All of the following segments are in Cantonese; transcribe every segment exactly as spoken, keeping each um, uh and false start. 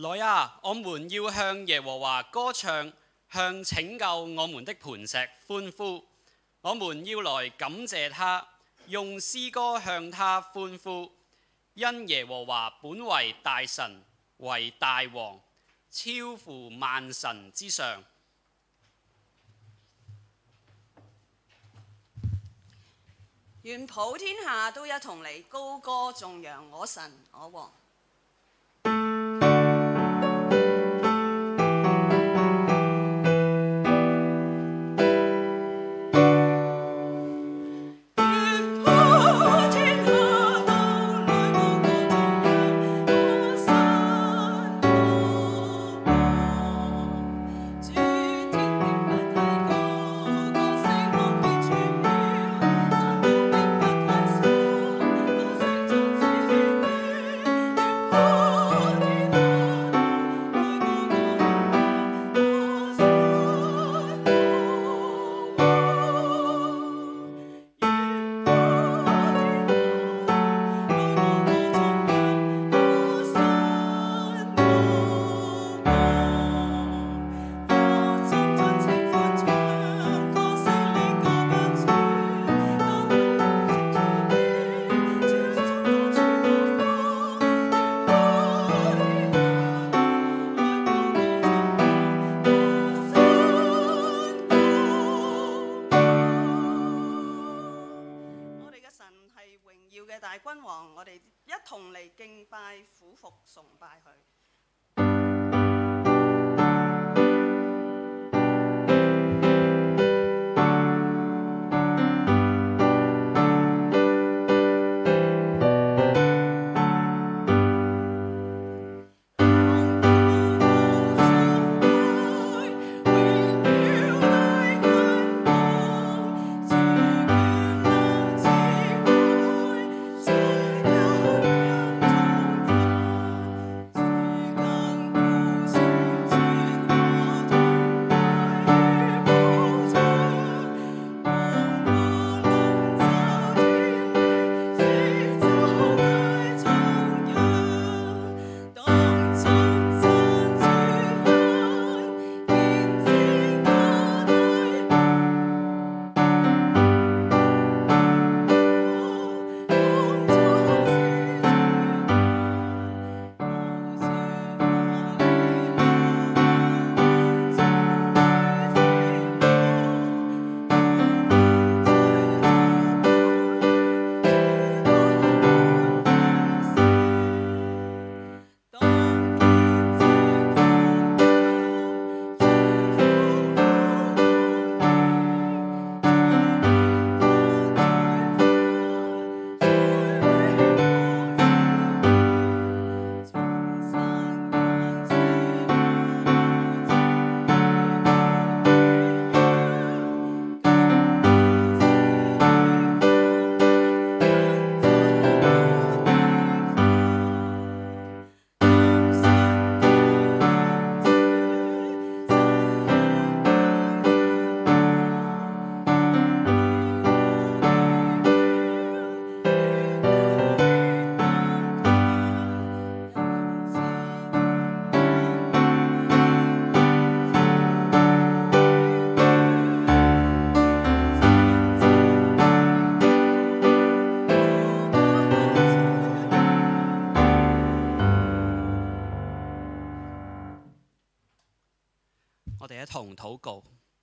來啊！我們要向耶和華歌唱，向拯救我們的磐石歡呼。我們要來感謝他，用詩歌向他歡呼。因耶和華本為大神，為大王，超乎萬神之上。 願普天下都一同嚟高歌頌揚我神我王。大君王，我哋一同嚟敬拜、俯伏、崇拜佢。 我哋一同禱告。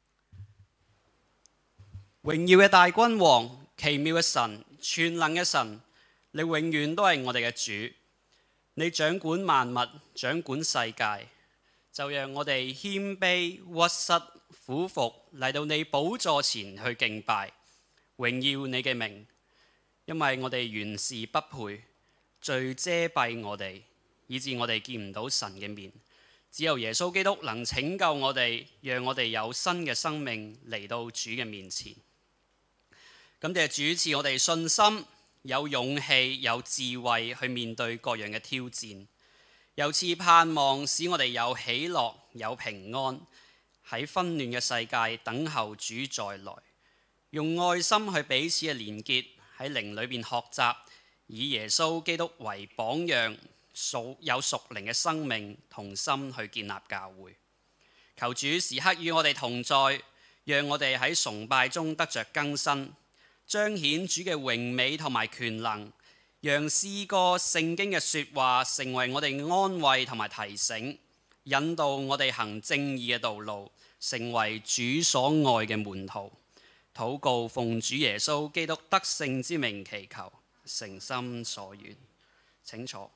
榮耀嘅大君王，奇妙嘅神，全能嘅神，你永遠都係我哋嘅主，你掌管萬物，掌管世界，就讓我哋謙卑屈膝俯伏嚟到你寶座前去敬拜，榮耀你嘅名，因為我哋原是不配，罪遮蔽我哋，以致我哋見唔到神嘅面。只有耶穌基督能拯救我哋，讓我哋有新嘅生命嚟到主嘅面前。感謝主賜我哋信心，有勇氣，有智慧去面對各樣嘅挑戰，又賜盼望使我哋有喜樂，有平安，喺紛亂嘅世界等候主再來，用愛心去彼此嘅連結，喺靈裏邊學習，以耶穌基督為榜樣， 屬有屬靈嘅生命，同心去建立教會。求主時刻與我哋同在，讓我哋喺崇拜中得着更新，彰顯主嘅榮美同埋權能，讓詩歌聖經嘅說話成為我哋安慰同埋提醒，引導我哋行正義嘅道路，成為主所愛嘅門徒。禱告奉主耶穌基督得勝之名祈求，誠心所願。請坐。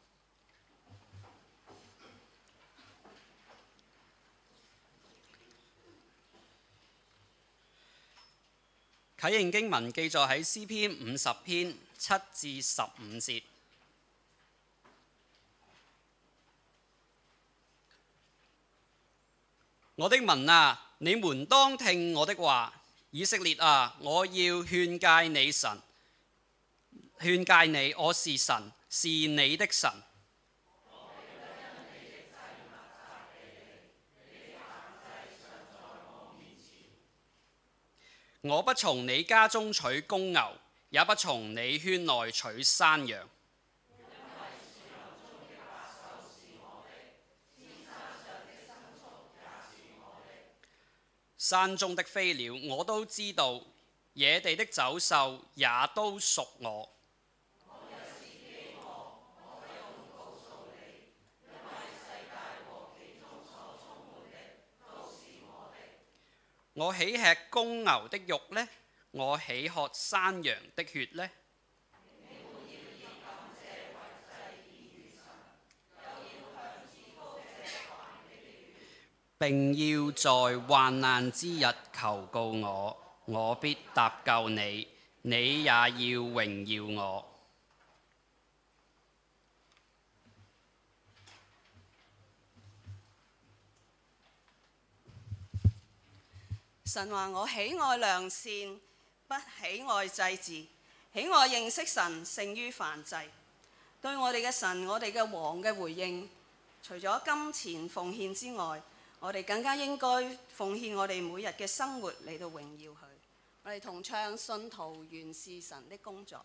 啟應經文記載喺詩篇五十篇七至十五節。我的民啊，你們當聽我的話；以色列啊，我要勸誡你神，勸誡你，我是神，是你的神。我不從你家中取公牛，也不從你圈內取山羊。山中的飛鳥我都知道，野地的走獸也都屬我。我豈吃公牛的肉呢？我豈喝山羊的血呢？並要在患難之日求告我，我必搭救你，你也要榮耀我。 神話我喜愛良善，不喜愛祭祀，喜愛認識神勝於燔祭。對我哋嘅神，我哋嘅王嘅回應，除咗金錢奉獻之外，我哋更加應該奉獻我哋每日嘅生活嚟到榮耀佢。我哋同唱信徒原是神的工作。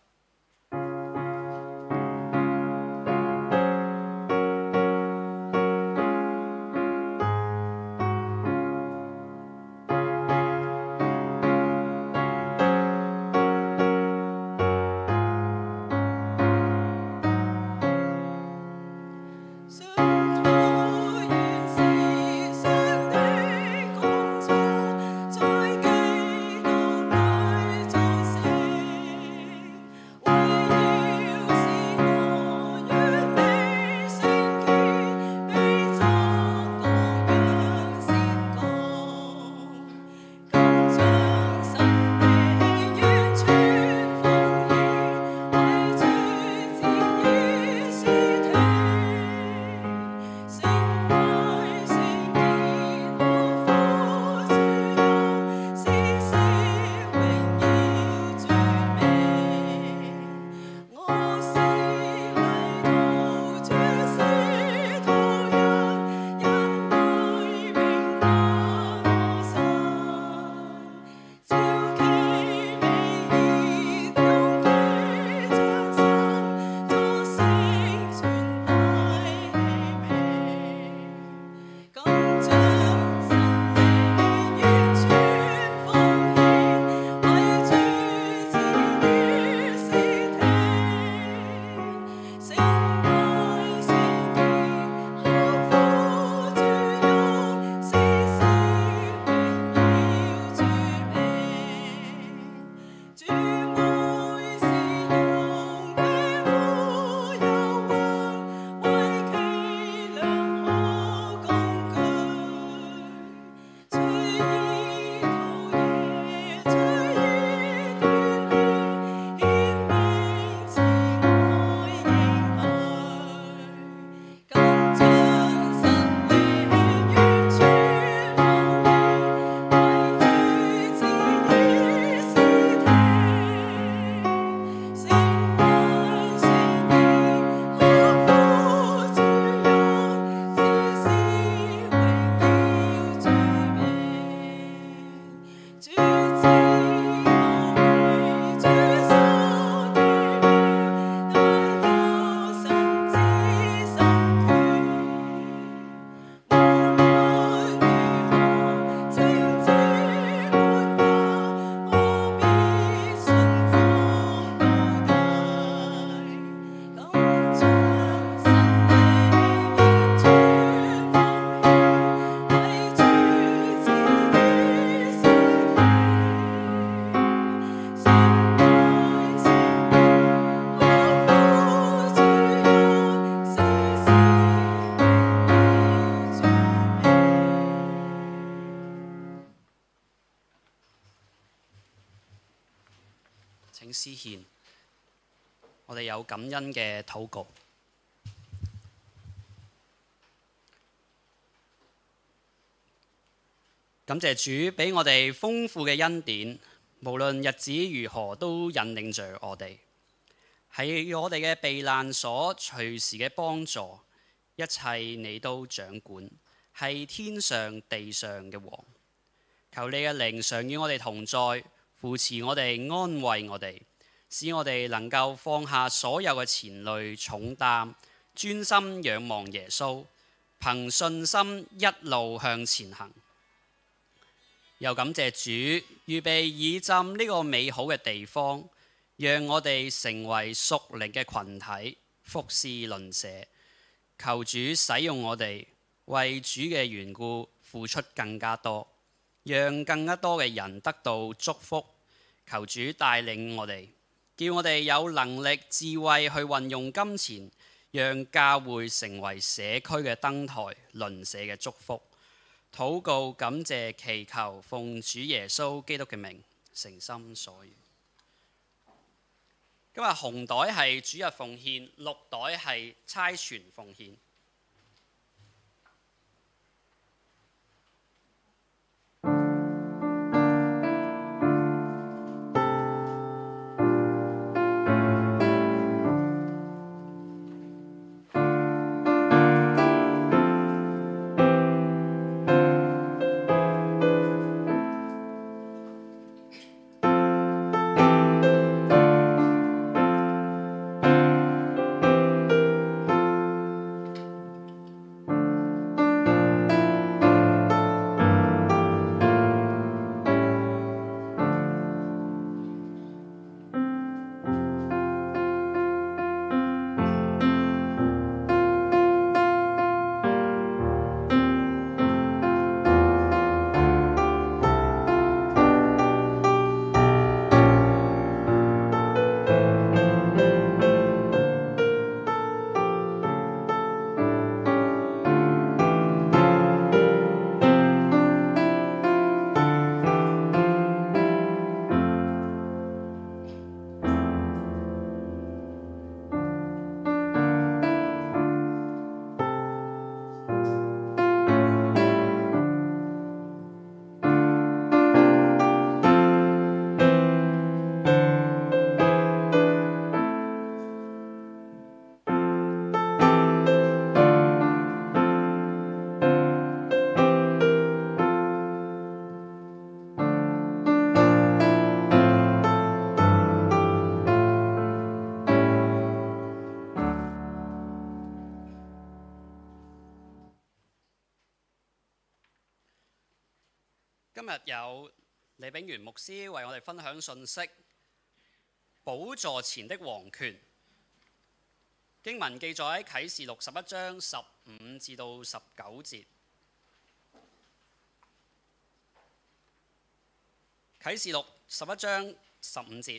請司獻，我哋有感恩嘅禱告。感謝主俾我哋豐富嘅恩典，無論日子如何都引領着我哋，係我哋嘅避難所，隨時嘅幫助，一切你都掌管，係天上地上嘅王。求你嘅靈常與我哋同在，扶持我哋，安慰我哋，使我哋能夠放下所有嘅纏累重擔，專心仰望耶穌，憑信心一路向前行。又感謝主預備以浸呢個美好嘅地方，讓我哋成為屬靈嘅群體，服侍鄰舍。求主使用我哋，為主嘅緣故付出更加多，讓更加多嘅人得到祝福。求主帶領我哋，叫我哋有能力、智慧去運用金錢，讓教會成為社區嘅燈台，鄰舍嘅祝福。禱告、感謝、祈求，奉主耶穌基督嘅名，誠心所願。今日紅袋係主日奉獻，綠袋係差傳奉獻。今日有李炳元牧師為我哋分享信息，寶座前的王權。經文記載喺啟示錄十一章十五至到十九節。啟示錄十一章十五節，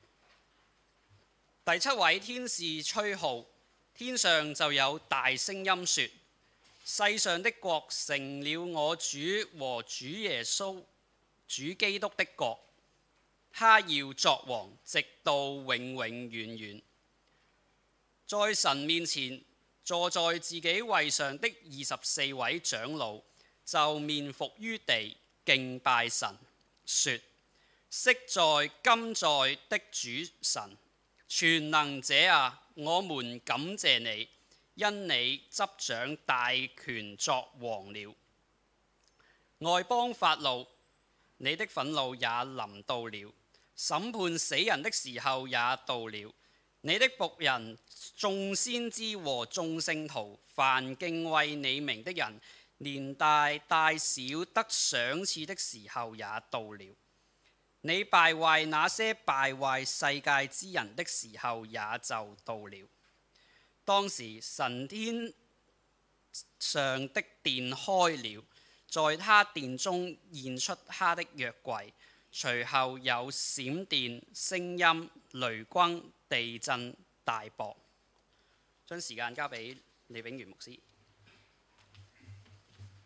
第七位天使吹號，天上就有大聲音說：世上的國成了我主和主耶穌主基督的國，他要作王，直到永永遠遠。在神面前坐在自己位上的二十四位長老就面伏於地，敬拜神，說：昔在今在的主神，全能者啊，我們感謝你。因你執掌大權作王了。外邦發怒，你的憤怒也臨到了，審判死人的時候也到了。你的僕人眾先知和眾聖徒，凡敬畏你名的人，連大帶小得賞賜的時候也到了。你敗壞那些敗壞世界之人的時候也就到了。當時神天上的殿開了，在他殿中現出他的約櫃，隨後有閃電、聲音、雷轟、地震、大雹。將時間交俾李炳元牧師。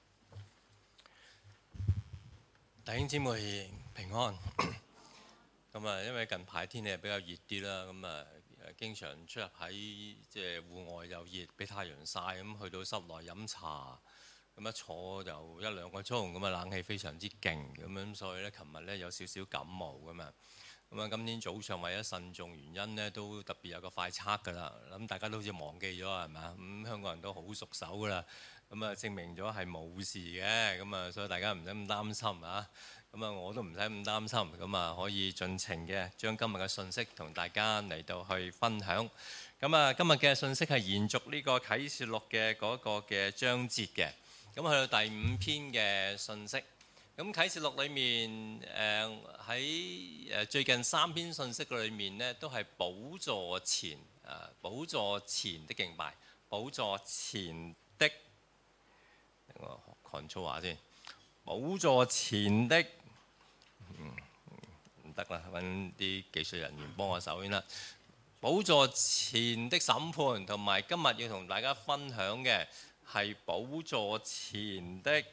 弟兄姊妹平安。 咁啊，因為近排天氣比較熱啲啦，咁啊誒經常出入喺即係戶外又熱，俾太陽曬，咁去到室內飲茶，咁一坐就一兩個鐘，咁啊冷氣非常之勁，咁樣所以咧，琴日咧有少少感冒噶嘛。咁啊，今天早上為咗慎重原因咧，都特別有個快測㗎啦。咁大家都好似忘記咗係咪啊？咁香港人都好熟手㗎啦。咁啊，證明咗係冇事嘅。咁啊，所以大家唔使咁擔心啊。咁啊，我都唔使咁擔心。咁啊，可以盡情嘅將今日嘅信息同大家嚟到去分享。咁啊，今日嘅信息係延續呢個啟示錄嘅嗰個嘅章節嘅。咁去到第五篇嘅信息。咁啟示錄裏面，誒喺誒最近三篇信息裏面呢，都係寶座前啊，寶座前的敬拜，寶座前的，我 control 下先，寶座前的，嗯唔得啦，揾啲技術人員幫我手先啦。寶座前的審判，同埋今日要同大家分享嘅係寶座前的。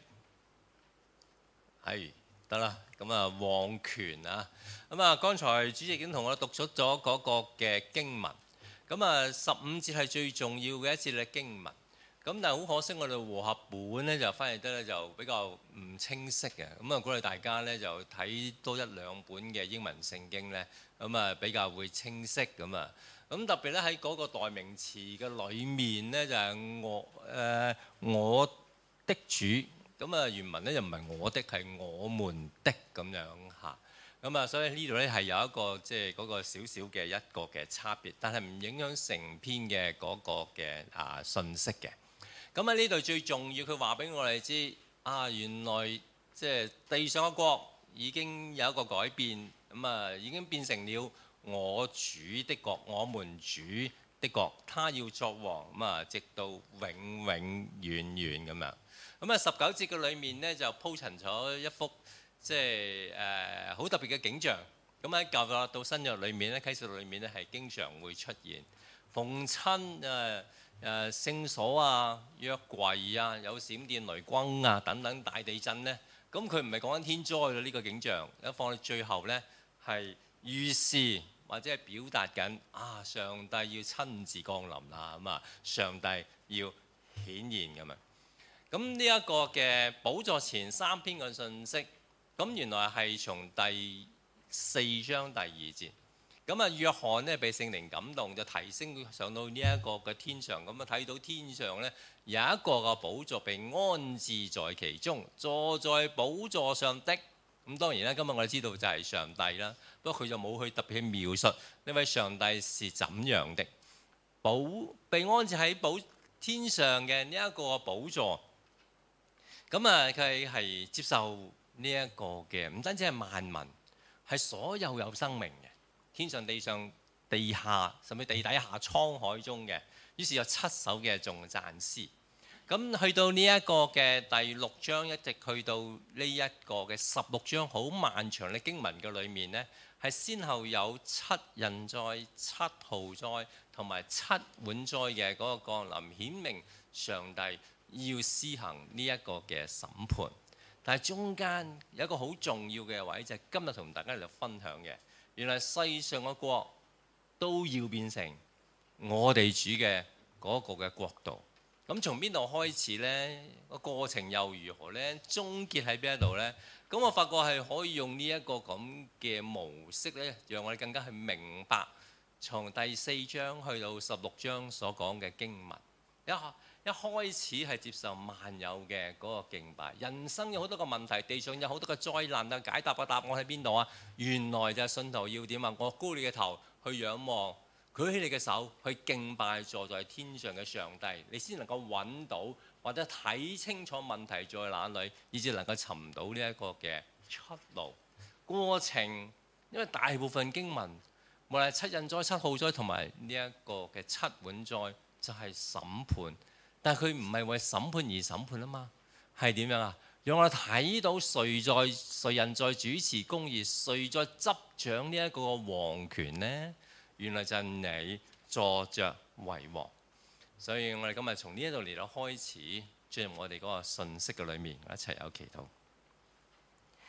係得啦，咁啊王權啊，咁啊剛才主席已經同我讀出咗嗰個嘅經文，咁啊十五節係最重要嘅一節嘅經文，咁但係好可惜我哋和合本呢就翻譯得咧就比較唔清晰嘅，咁啊鼓勵大家呢就睇多一兩本嘅英文聖經呢，咁啊比較會清晰咁啊，咁特別咧喺嗰個代名詞嘅裏面呢，就係我誒、呃、我的主。咁啊原文咧就唔係我的，係我們的咁樣嚇。咁啊，所以呢度咧係有一個即係嗰個少少嘅一個嘅差別，但係唔影響成篇嘅嗰個嘅啊信息嘅。咁喺呢度最重要，佢話俾我哋知啊，原來即係地上嘅國已經有一個改變，咁啊已經變成了我主的國，我們主的國，他要作王，咁啊直到永永遠遠咁樣。咁啊十九節嘅裏面呢，就鋪陳咗一幅即係誒好特別嘅景象。咁喺舊約到新約裏面咧，啟示錄裏面咧係經常會出現，逢親誒誒聖所啊、約櫃啊、有閃電雷轟啊等等大地震呢。咁佢唔係講緊天災嘅呢個景象，一放到最後呢，係預示或者係表達緊啊上帝要親自降臨啦，咁啊上帝要顯現咁啊。咁呢一個嘅寶座前三篇嘅信息，咁原來係從第四章第二節。咁啊，約翰呢被聖靈感動，就提升佢上到呢一個嘅天上，咁啊睇到天上呢有一個嘅寶座被安置在其中，坐在寶座上的。咁當然啦，今日我哋知道就係上帝啦，不過佢就冇去特別去描述呢位上帝是怎樣的。寶被安置喺寶天上嘅呢一個寶座。咁啊，佢係接受呢一個嘅，唔單止係萬民，係所有有生命嘅，天上、地上、地下，甚至地底下、滄海中嘅。於是有七首嘅頌讚詩。咁去到呢一個嘅第六章，一直去到呢一個嘅十六章，好漫長嘅經文嘅裏面呢，係先後有七人災、七號災同埋七碗災嘅嗰個降臨，顯明上帝要施行呢一個嘅審判，但係中間有一個好重要嘅位，就係今日同大家嚟分享嘅。原來世上嘅國都要變成我哋主嘅嗰個嘅國度。咁從邊度開始呢？個過程又如何呢？終結喺邊一度呢？咁我發覺係可以用呢一個咁嘅模式呢，讓我哋更加去明白從第四章去到十六章所講嘅經文。一一開始係接受萬有嘅嗰個敬拜，人生有好多個問題，地上有好多個災難啊，解答嘅答案喺邊度啊？原來就係信徒要點啊？我高你嘅頭去仰望，舉起你嘅手去敬拜坐在天上嘅上帝，你先能夠揾到或者睇清楚問題在哪裏，以至能夠尋到呢一個嘅出路。過程因為大部分經文，無論係七印災、七號災同埋呢一個嘅七碗災，就係審判。但係佢唔係為審判而審判啊嘛，係點樣啊？讓我哋睇到誰在誰人在主持公義，誰在執掌呢一個王權呢？原來就係你坐着為王。所以我哋今日從呢一度嚟到開始進入我哋嗰個信息嘅裏面，一齊有祈禱。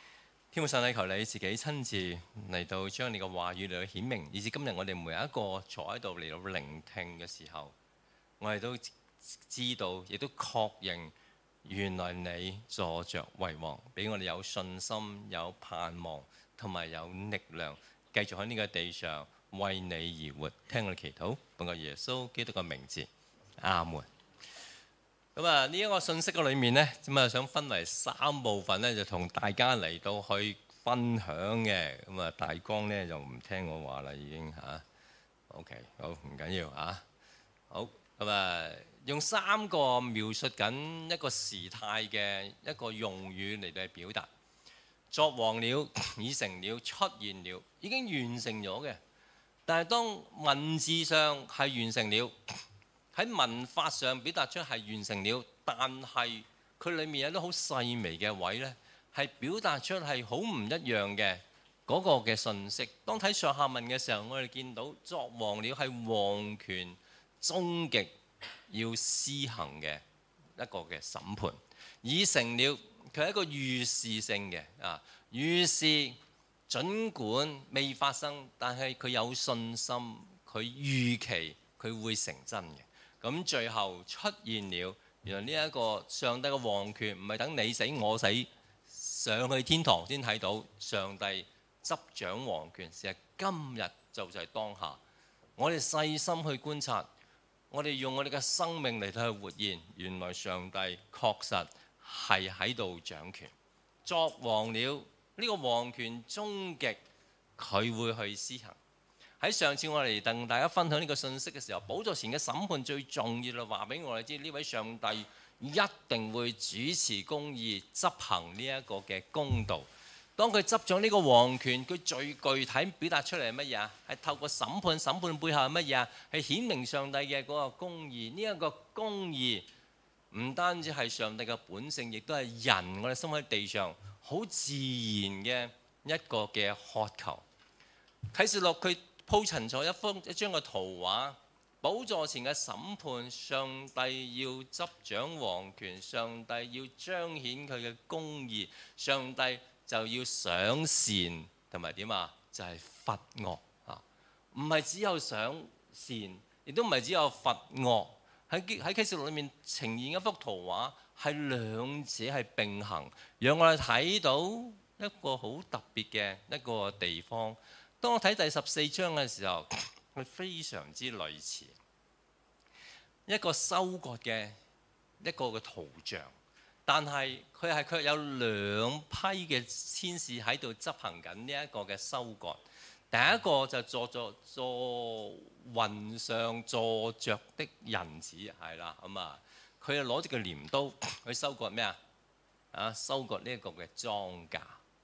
天父上帝，求你自己親自嚟到將你嘅話語嚟到顯明，以至今日我哋每一個坐喺度嚟到聆聽嘅時候，我哋都知道，亦都確認原來你坐着為王，俾我哋有信心、有盼望同埋有力量，繼續喺呢個地上為你而活。聽我哋祈禱，奉個耶穌基督嘅名字，阿門。咁啊，呢一個信息嘅裏面呢，咁啊想分為三部分呢，就同大家嚟到去分享嘅。咁啊，大江呢就唔聽我話啦，已經嚇。OK，好，唔緊要嚇。好，咁啊，用三個描述緊一個時態嘅一個用語嚟到去表達。作王了，已成了，出現了，已經完成咗嘅。但係當文字上係完成了。喺文法上表達出係完成了，但係佢裡面有啲好細微嘅位呢，係表達出係好唔一樣嘅嗰個嘅信息。當睇上下文嘅時候，我哋見到作王了係王權終極要施行嘅一個嘅審判，已成了佢係一個預示性嘅啊，預示儘管未發生，但係佢有信心，佢預期佢會成真嘅。咁最後出現了，原來呢一個上帝嘅王權唔係等你死我死上去天堂先睇到上帝執掌王權，是係今日就就係當下。我哋細心去觀察，我哋用我哋嘅生命嚟到去活現，原來上帝確實係喺度掌權，作王了。呢個王權終極，佢會去施行。喺上次我哋同大家分享呢個信息嘅時候，寶座前嘅審判最重要就話俾我哋知，呢位上帝一定會主持公義，執行呢一個嘅公道。當佢執掌呢個王權，佢最具體表達出嚟係乜嘢啊？係透過審判，審判背後係乜嘢啊？係顯明上帝嘅嗰個公義。呢、這、一個公義唔單止係上帝嘅本性，亦都係人我哋生活喺地上好自然嘅一個嘅渴求。啟示錄佢鋪陳咗一幅一張嘅圖畫，寶座前嘅審判，上帝要執掌王權，上帝要彰顯佢嘅公義，上帝就要賞善同埋點啊？就係罰惡啊！唔係只有賞善，亦都唔係只有罰惡。喺喺啟示錄裏面呈現一幅圖畫，係兩者係並行，讓我哋睇到一個好特別嘅一個地方。當我睇第十四章嘅時候，係非常之類似一個收割嘅一個嘅圖像，但係佢係卻有兩批嘅天使喺度執行緊呢一個嘅收割。第一個就坐坐坐雲上坐着的人子，係啦，咁啊，佢就攞住個鐮刀去收割咩啊？啊，收割呢一個嘅莊稼。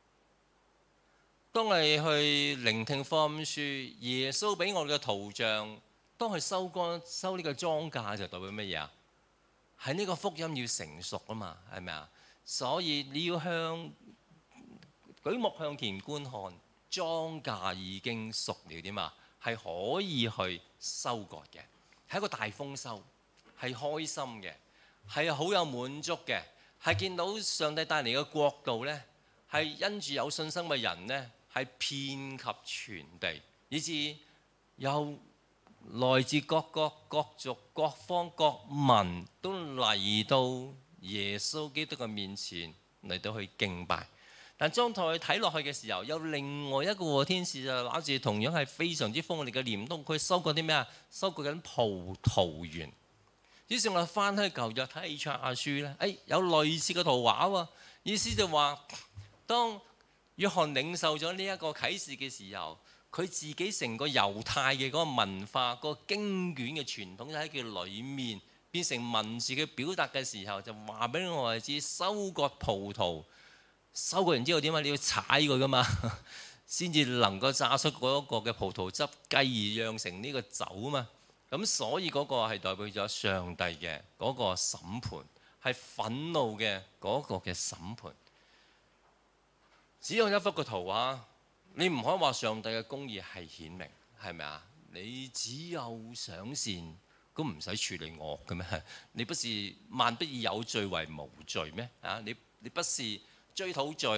當你去聆聽福音書，耶穌俾我哋嘅圖像，當佢收乾收呢個莊稼就代表乜嘢啊？係呢個福音要成熟啊嘛，係咪啊？所以你要向舉目向前觀看，莊稼已經熟了點啊？係可以去收割嘅，係一個大豐收，係開心嘅，係好有滿足嘅，係見到上帝帶嚟嘅國度呢，係因住有信心嘅人呢，係遍及全地，以至有來自各國各族各方各民都嚟到耶穌基督嘅面前嚟到去敬拜。但當佢睇落去嘅時候，有另外一個天使就攞住同樣係非常之鋒利嘅鐮刀，佢收割啲咩啊？收割緊葡萄園。於是我哋翻去舊約睇以賽亞書咧，誒、哎、有類似嘅圖畫喎。意思就話，當約翰領受咗呢一個啟示嘅時候，佢自己成個猶太嘅嗰個文化、嗰個經卷嘅傳統喺佢裏面變成文字嘅表達嘅時候，就話俾我哋知收割葡萄，收割完之後點啊？你要踩佢噶嘛，先至能夠榨出嗰個嘅葡萄汁，繼而釀成呢個酒啊嘛。咁所以嗰個係代表咗上帝嘅嗰個審判，係憤怒嘅嗰個嘅審判。只有一幅嘅圖畫，你唔可以話上帝嘅公義係顯明，係咪啊？你只有賞善，咁唔使處理惡嘅咩？你不是萬不以有罪為無罪咩？啊，你你不是追討罪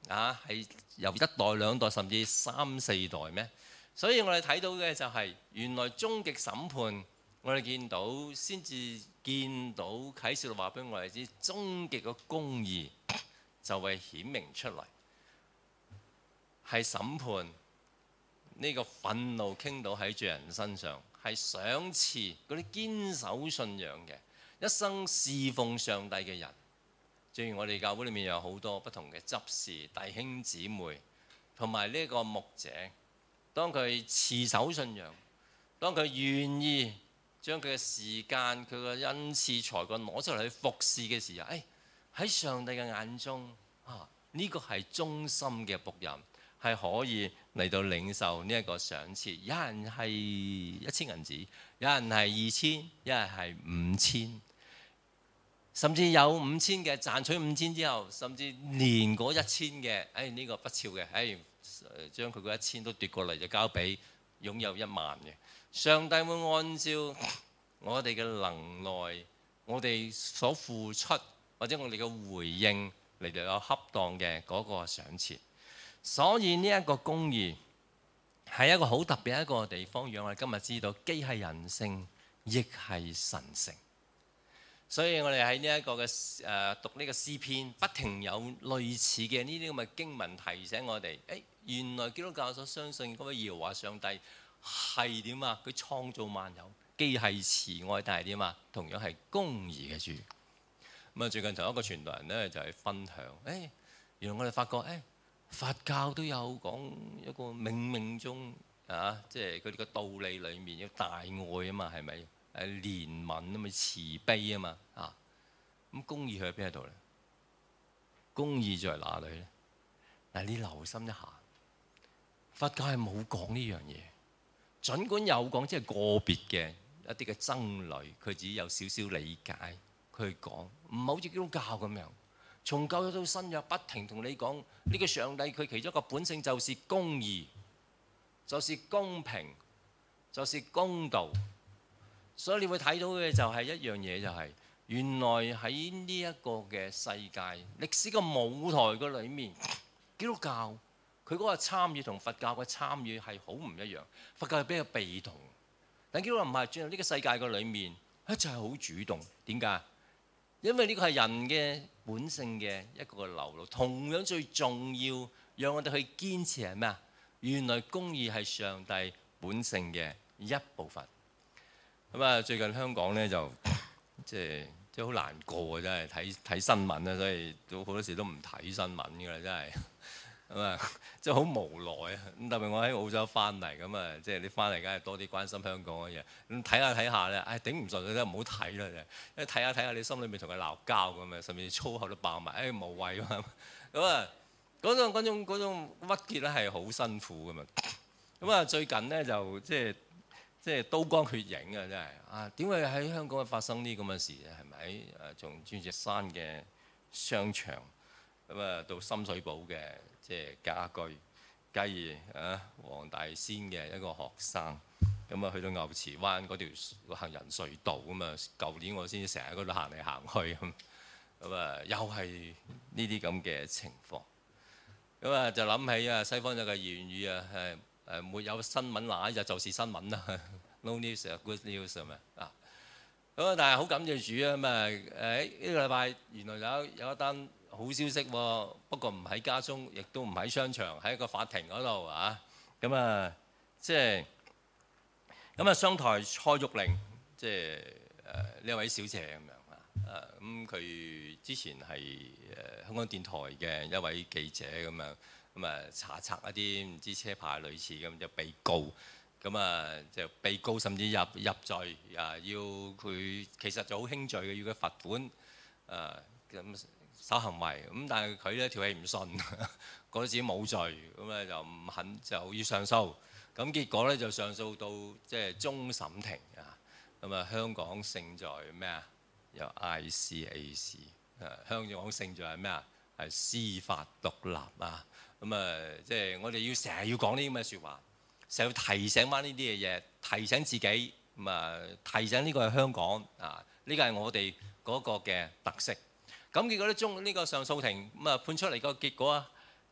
啊，係由一代兩代甚至三四代咩？所以我哋睇到嘅就係、是、原來終極審判，我哋見到先至見到啟示錄話俾我哋知，終極嘅公義就會顯明出嚟，係審判呢個憤怒傾倒喺罪人身上，係賞賜嗰啲堅守信仰嘅一生侍奉上帝嘅人。正如我哋教會裏面有好多不同嘅執事弟兄姊妹，同埋呢個牧者，當佢持守信仰，當佢願意將佢嘅時間、佢嘅恩賜才幹攞出嚟去服侍嘅時候，誒、哎、喺上帝嘅眼中啊，呢、這個係忠心嘅僕人，係可以嚟到領受呢一個賞賜。有人係一千銀子，有人係二千，有人係五千。甚至有五千嘅賺取五千之後，甚至連嗰一千嘅，誒、哎、呢、這個不肖嘅，誒、哎、將佢嗰一千都奪過嚟就交俾擁有一萬嘅。上帝會按照我哋嘅能耐，我哋所付出或者我哋嘅回應嚟到有恰當嘅嗰個賞賜。所以呢一個公義係一個好特別一個地方，讓我哋今日知道既係人性，亦係神性。所以我哋喺呢一個嘅誒、呃、讀呢個詩篇，不停有類似嘅呢啲咁嘅經文提醒我哋，誒、哎、原來基督教所相信嗰位耶和華上帝係點啊？佢創造萬有，既係慈愛，但係點啊？同樣係公義嘅主。咁啊，最近同一個傳道人咧就係、是、分享，誒、哎、原來我哋發覺，誒、哎、佛教都有講一個冥冥中啊，即係佢哋嘅道理裡面有大愛啊嘛，係咪？誒憐憫啊嘛，慈悲啊嘛，啊咁公義去喺邊一度咧？公義在哪裏咧？嗱，你留心一下，佛教係冇講呢樣嘢，儘管有講，即係個別嘅一啲嘅僧侶，佢自己有少少理解，佢講唔係好似基督教咁樣，從舊約到新約不停同你講呢個上帝佢其中一個本性就是公義，就是公平，就是公道。所以你會睇到嘅就係一樣嘢，就係原來喺呢一個嘅世界歷史嘅舞台嘅裏面，基督教佢嗰個參與同佛教嘅參與係好唔一樣。佛教係比較被動，但基督教唔係進入呢個世界嘅裏面，一就係好主動。點解？因為呢個係人嘅本性嘅一個嘅流露。同樣最重要，讓我哋去堅持係咩啊？原來公義係上帝本性嘅一部分。咁啊，最近香港咧就即係即係好難過啊！真係睇睇新聞啦，所以都好多時都唔睇新聞㗎啦，真係咁啊，即係好無奈啊！咁特別我喺澳洲翻嚟，咁啊，即係你翻嚟梗係多啲關心香港嘅嘢。咁睇下睇下咧，唉頂唔順你真係唔好睇啦！因為睇下睇下，你心裏面同佢鬧交咁啊，甚至粗口都爆埋，唉無謂啊！咁啊，嗰種嗰種嗰種鬱結咧係好辛苦㗎嘛。咁啊，最近咧就即係。即係刀光血影啊！真係啊，點會喺香港發生呢啲咁嘅事咧？係咪？誒，從鑽石山嘅商場咁啊，到深水埗嘅即係家居，繼而啊黃大仙嘅一個學生，咁啊去到牛池灣嗰條行人隧道咁啊，舊年我先至成日喺嗰度行嚟行去咁，咁啊又係呢啲咁嘅情況，咁啊就諗起啊西方有個言語啊係。誒沒有新聞那一日就是新聞啦 ，no news is good news 係咪啊？咁啊，但係好感謝主啊咁啊！誒呢個禮拜原來有有一單好消息喎，不過唔喺家中，亦都唔喺商場，喺一個法庭嗰度啊。咁啊，即係咁啊，商台蔡玉玲，即係誒呢位小姐咁樣啊。誒咁佢之前係誒香港電台嘅一位記者咁樣。咁啊查冊一啲唔知車牌類似咁就被告，咁啊就被告甚至入入罪啊，要佢其實就好輕罪嘅，要佢罰款啊咁守行為，咁但係佢咧條氣唔順，覺得自己冇罪，咁啊就唔肯就要上訴，咁結果咧就上訴到即係終審庭啊，咁啊香港勝在咩啊？有 I C A C 啊，香港勝在係咩啊？係司法獨立啊！咁啊，即係我哋要成日要講呢啲咁嘅説話，成日要提醒翻呢啲嘅嘢，提醒自己，咁啊，提醒呢個係香港啊，呢個係我哋嗰個嘅特色。咁結果咧，中呢個上訴庭咁啊判出嚟個結果啊，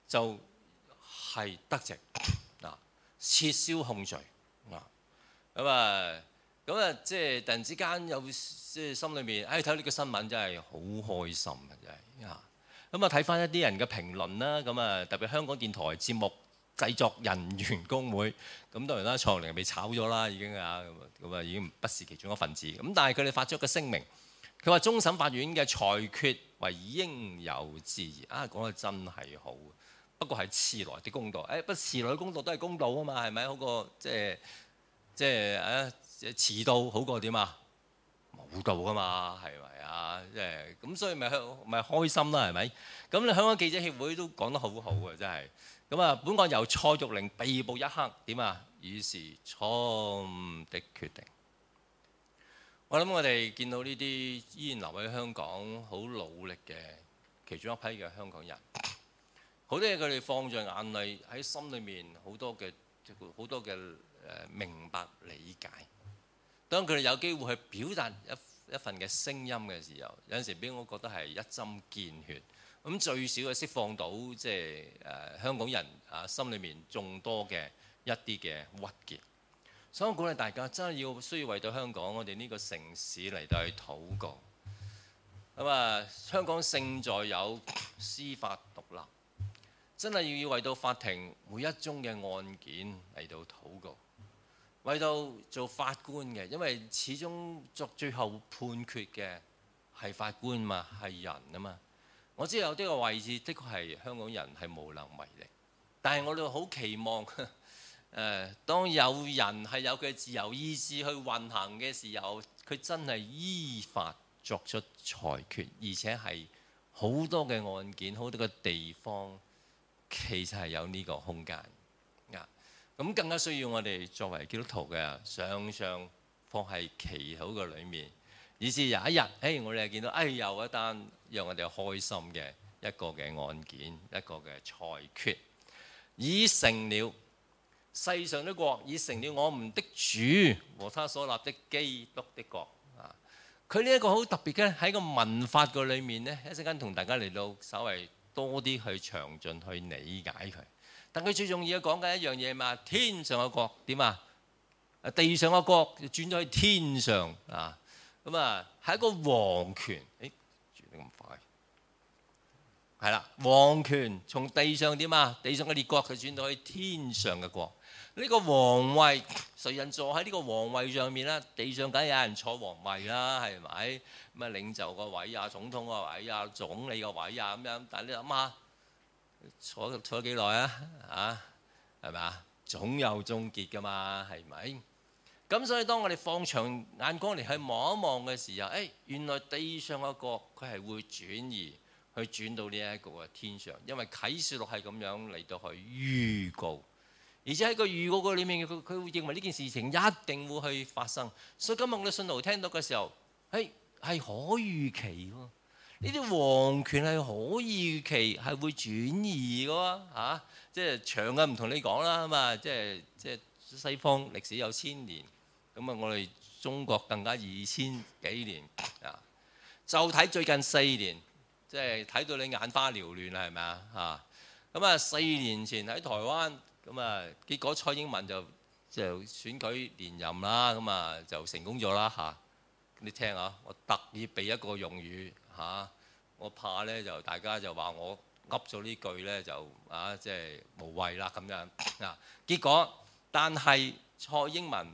就係得直啊，撤銷控罪啊。咁啊，咁啊，即係突然之間有即係心裏面，唉，睇呢個新聞真係好開心啊！真係啊。咁啊，睇翻一啲人嘅評論啦，咁啊，特別香港電台節目製作人員工會，咁當然啦，蔡若蓮被炒咗啦，已經啊，咁咁啊，已經不是其中一份子。咁但係佢哋發出一個聲明，佢話終審法院嘅裁決為應有之義。啊，講得真係好，不過係遲來的公道。誒，不過遲來的公道都係公道啊嘛，係咪？好過即係即係誒遲到好過點啊？冇到噶嘛，係咪啊？即係咁，所以咪咪開心啦，係咪？咁你香港記者協會都講得好好啊，真係。咁啊，本案由蔡玉玲被捕一刻點啊，已是錯誤的決定。我諗我哋見到呢啲依然留喺香港好努力嘅其中一批嘅香港人，好多嘢佢哋放在眼裏，喺心裏面好多嘅好多嘅誒明白理解。當佢哋有機會去表達一一份嘅聲音嘅時候，有陣時俾我覺得係一針見血。咁最少係釋放到即係誒香港人啊心裏面眾多嘅一啲嘅鬱結。所以我鼓勵大家真係要需要為到香港我哋呢個城市嚟到去禱告。咁啊，香港勝在有司法獨立，真係要要為到法庭每一宗嘅案件嚟到禱告。為到做法官嘅，因為始終作最後判決嘅係法官嘛，係人啊嘛。我知有呢個位置的確係香港人係無能為力，但係我哋好期望誒、呃，當有人係有佢自由意志去運行嘅時候，佢真係依法作出裁決，而且係好多嘅案件、好多嘅地方其實係有呢個空間。咁更加需要我哋作為基督徒嘅，常常放喺祈禱嘅裏面，以至有一日，誒我哋見到，誒又一單讓我哋開心嘅一個嘅案件，一個嘅裁決，已成了世上的國，已成了我們的主和他所立的基督的國啊！佢呢一個好特別嘅喺個文法個裏面呢，一陣間同大家嚟到稍微多啲去詳盡去理解佢。但佢最重要講緊一樣嘢嘛，天上嘅國點啊？地上嘅國就轉咗去天上啊！咁啊，係一個皇權。誒，轉得咁快，係啦，皇權從地上點啊？地上嘅列國佢轉到去天上嘅國。呢個皇位，誰人坐喺呢個皇位上面啦？地上梗係有人坐皇位啦，係咪？咁啊，領袖個位啊，總統個位啊，總理個位啊咁樣。但係你諗下，坐坐咗幾耐啊？啊，係咪啊？總有終結㗎嘛，係咪？咁所以當我哋放長眼光嚟去望一望嘅時候，誒，原來地上嘅國佢係會轉移去轉到呢一個嘅天上，因為啟示錄係咁樣嚟到去預告，而且喺個預告個裡面，佢佢會認為呢件事情一定會去發生。所以今日我哋信徒聽到嘅時候，誒係可預期喎。呢啲皇權係可預期係會轉移嘅喎，嚇，即係長嘅唔同你講啦，咁啊，即係即係西方歷史有千年，咁啊，我哋中國更加二千幾年啊，就睇最近四年，即係睇到你眼花繚亂啦，係咪啊？嚇，咁啊，四年前喺台灣，咁啊，結果蔡英文就就選舉連任啦，咁啊就成功咗啦嚇。你聽下，我特意俾一個用語。嚇、啊！我怕咧就大家就話我噏咗呢句咧就啊即係無謂啦咁樣啊。結果但係蔡英文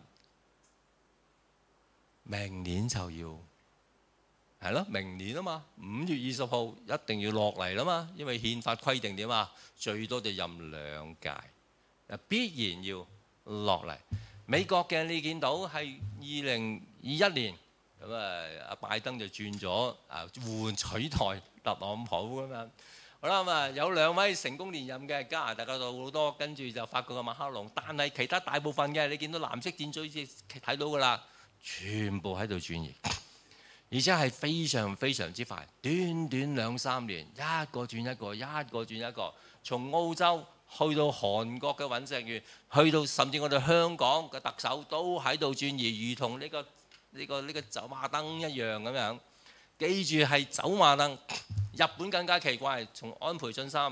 明年就要係咯，明年啊嘛，五月二十號一定要落嚟啦嘛，因為憲法規定點啊，最多就任兩屆，啊必然要落嚟。美國嘅你見到係二零二一年。咁啊，阿拜登就轉咗啊，換取代特朗普咁樣。好啦，咁啊有兩位成功連任嘅加拿大嘅杜魯多，跟住就法國嘅馬克龍，但係其他大部分嘅你見到藍色箭嘴已經睇到㗎啦，全部喺度轉移，而且係非常非常之快，短短兩三年，一個轉一個，一個轉一個，從澳洲去到韓國嘅尹錫悅，去到甚至我哋香港嘅特首都喺度轉移，如同呢個。呢、這個呢、這個走馬燈一樣咁樣，記住係走馬燈。日本更加奇怪，從安倍晉三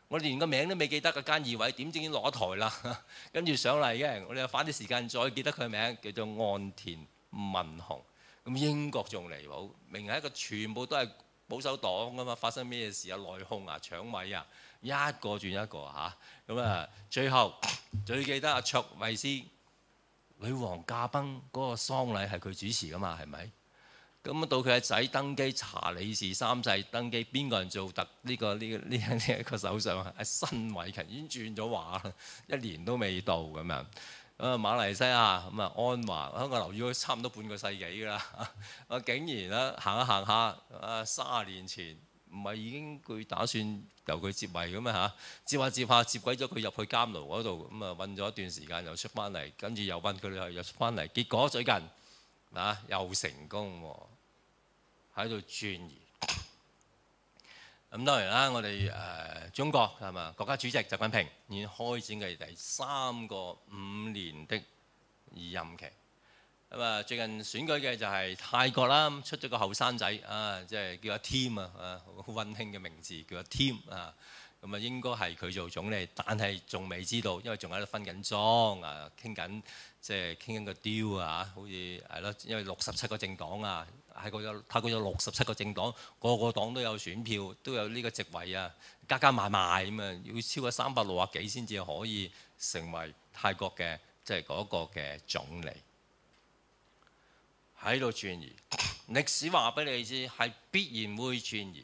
我哋連個名都未記得嘅菅義偉，點知已經落咗台啦？跟住上嚟嘅，我哋又花啲時間再記得佢名，叫做岸田文雄。咁英國仲離譜，明係一個全部都係保守黨㗎嘛，發生咩事啊？內訌啊、搶位啊，一個轉一個嚇。咁啊，最後最記得阿卓慧思女王駕崩嗰個喪禮係佢主持㗎嘛，係咪？咁到佢個仔登基，查理士三世登基，邊個人做特呢個呢呢呢一個首相啊？辛偉勤已經轉咗話啦，一年都未到咁樣。咁啊馬來西亞咁啊安華，香港留意咗差唔多半個世紀㗎啦。啊竟然啊行下行下啊三十年前唔係已經佢打算由佢接位咁啊嚇，接下接下接鬼咗佢入去監牢嗰度，咁啊韞咗一段時間又出翻嚟，跟住又韞佢哋又出翻嚟，結果最近啊又成功喎。喺度轉移，咁當然啦，我哋誒、呃、中國係嘛國家主席習近平已經開展嘅第三個五年的任期。咁啊，最近選舉嘅就係泰國啦，出咗個後生仔啊，即係叫阿 Tim 啊，啊好溫馨嘅名字叫阿 Tim 啊。咁啊應該係佢做總理，但係仲未知道，因為仲喺度分緊莊啊，傾緊即係傾緊個 deal 啊，好似係咯，因為六十七個政黨啊。係個有泰國有六十七個政黨，個個黨都有選票，都有呢個席位啊，加加埋埋咁啊，要超過三百六十幾先至可以成為泰國嘅即係嗰個嘅總理。喺度轉移，歷史話俾你知係必然會轉移。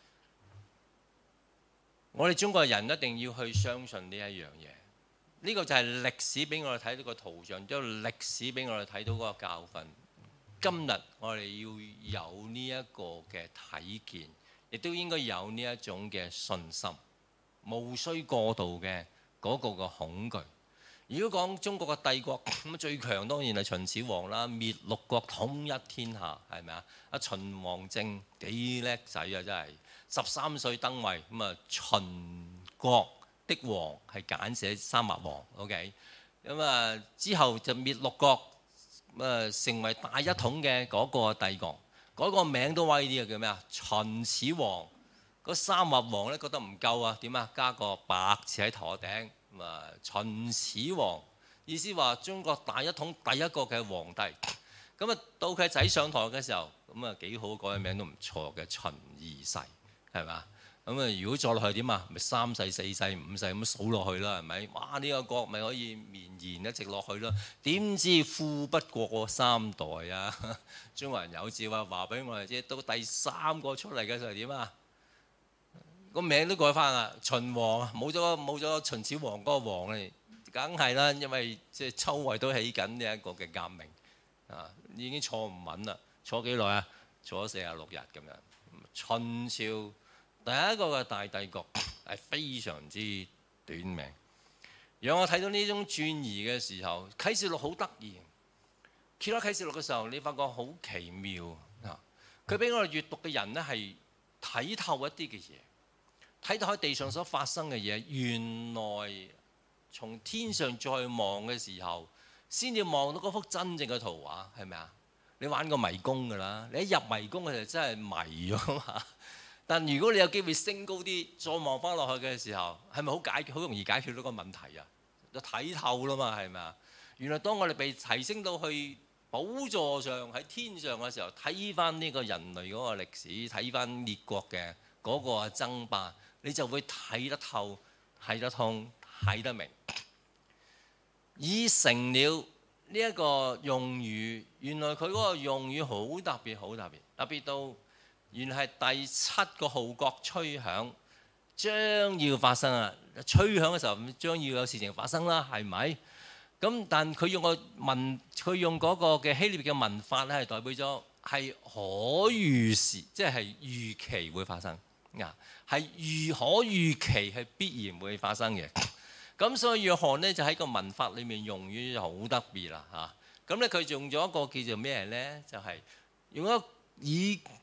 我哋中國人一定要去相信呢一樣嘢，呢個就係歷史俾我哋睇到個圖像，即係歷史俾我哋睇到嗰個教訓。今日我哋要有呢一個嘅睇見，亦都應該有呢一種嘅信心，無需過度嘅嗰個嘅恐懼。如果講中國嘅帝國咁最強當然係秦始皇啦，滅六國統一天下係咪啊？阿秦王政幾叻仔啊！真係十三歲登位咁啊，秦國的王係簡寫三畫王 ，OK 咁啊之後就滅六國。誒成為大一統嘅嗰個帝國，嗰、嗰個名都威啲啊！叫咩啊？秦始皇嗰三畫王咧覺得唔夠啊？點啊？加個白字喺頭頂咁啊！秦始皇意思話中國大一統第一個嘅皇帝。咁啊到佢仔上台嘅時候，咁啊幾好，改嘅名都唔錯嘅秦二世係嘛？咁啊如果再落去點啊？咪三世四世五世咁數落去啦，係咪？哇！呢、呢個國咪可以綿延一直落去咯。點知富不過三代啊！中國人有智慧話俾我哋知，到第三個出嚟嘅時候點啊？個名都改翻啦，秦王啊，冇咗冇咗秦始皇嗰個王咧，梗係啦，因為即係周圍都起緊呢一個嘅革命啊，已經坐唔穩啦，坐幾耐啊？坐咗四十六日咁樣。秦朝第一個嘅大帝國係非常之短命。讓我睇到呢種轉移嘅時候，啟示錄好得意。揭開啟示錄嘅時候，你發覺好奇妙啊！佢俾我哋閱讀嘅人呢係睇透一啲嘅嘢，睇到喺地上所發生嘅嘢，原來從天上再望嘅時候，先至望到嗰幅真正嘅圖畫，係咪啊？你玩過迷宮㗎啦，你一入迷宮嘅時候真係迷咗嘛。但如果你有機會升高啲，再望翻落去嘅時候，係咪好解好容易解決到個問題啊？就睇透啦嘛，係咪啊？原來當我哋被提升到去寶座上喺天上嘅時候，睇翻呢個人類嗰個歷史，睇翻列國嘅嗰個爭霸，你就會睇得透、睇得通、睇得明。已成了呢一個用語，原來佢嗰個用語好特別，好特別，特別到。原來係第七個號角吹響，將要發生啊！吹響嘅時候，將要有事情發生啦，係咪？咁但佢用個文，佢用嗰個嘅希臘嘅文法咧，係代表咗係可預時，即係預期會發生啊，係預可預期係必然會發生嘅。咁所以約翰呢，就喺個文法裏面用語就好特別啦嚇。咁咧佢用咗一個叫做咩咧？就係、是、用一個以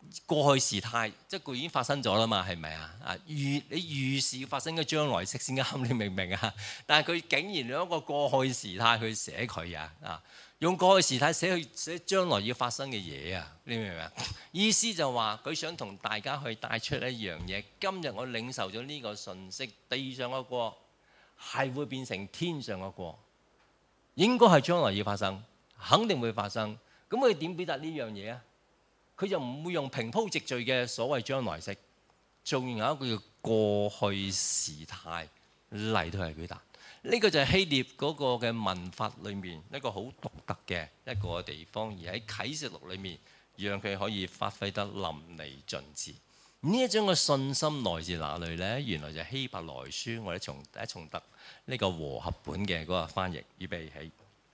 過去時態，即係佢已經發生咗啦嘛，係咪啊？啊預你預示發生嘅將來式先啱，你明唔明啊？但係佢竟然用一個過去時態去寫佢啊！啊，用過去時態寫去寫將來要發生嘅嘢啊！你明唔明啊？意思就話佢想同大家去帶出一樣嘢。今日我領受咗呢個信息，地上嘅國係會變成天上嘅國，應該係將來要發生，肯定會發生。咁佢點表達呢樣嘢啊？佢就唔會用平鋪直敍嘅所謂將來式，仲有一個叫過去時態嚟到嚟表達。呢、這個就係希臘嗰個嘅文法裏面一個好獨特嘅一個地方，而喺啟示錄裏面，讓佢可以發揮得淋漓盡致。呢一種嘅信心來自哪裏呢？原來就係希伯來書，我哋從第一重特呢個和合本嘅嗰個翻譯預備起。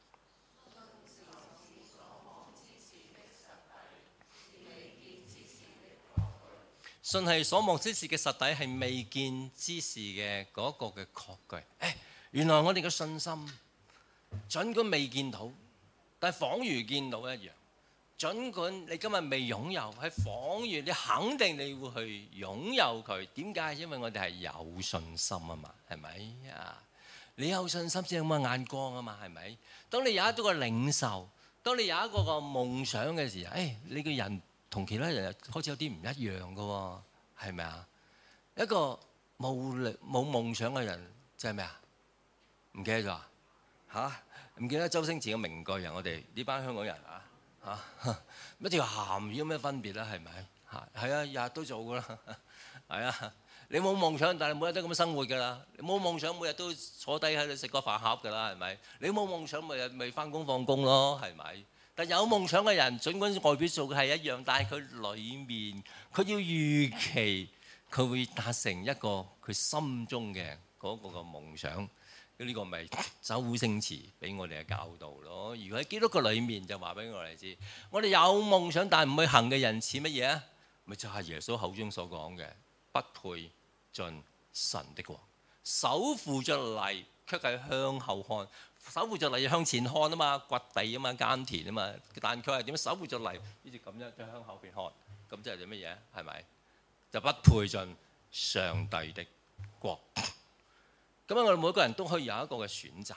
信係所望之事嘅實底，係未見之事嘅嗰個嘅確據。誒，原來我哋嘅信心，儘管未見到，但係仿如見到一樣。儘管你今日未擁有，係仿如你肯定你會去擁有佢。點解？因為我哋係有信心啊嘛，係咪啊？你有信心先有咁嘅眼光啊嘛，係咪？當你有一個領受，當你有一個個夢想嘅時候，誒，你個人同其他人開始有啲唔一樣嘅喎，係咪啊？一個冇力冇夢想嘅人，即係咩啊？唔記得咗啊？嚇？唔記得周星馳嘅名句啊！我哋呢班香港人啊嚇，一條鹹魚有咩分別咧？係咪嚇？係啊，日日都做噶啦，係啊。你冇夢想，但係每日都咁生活㗎啦。你冇夢想，每日都坐低喺度食個飯盒㗎啦，係咪？你冇夢想，每日咪翻工放工咯，係咪？但有夢想嘅人，儘管外表做嘅係一樣，但係佢裡面佢要預期佢會達成一個佢心中嘅嗰個嘅夢想。呢個咪周星馳俾我哋嘅教導咯。如果喺基督嘅裡面，就話俾我哋知，我哋有夢想但係唔去行嘅人似乜嘢啊？咪就係耶穌口中所講嘅，不配進神的國。手扶着犁，卻係向後看。手扶着犁向前看啊嘛，掘地啊嘛，耕田啊嘛。但佢係點？手扶着犁，呢隻咁樣就向後邊看，咁即係做乜嘢？係咪？就不配進上帝的國。咁樣我哋每個人都可以有一個嘅選擇。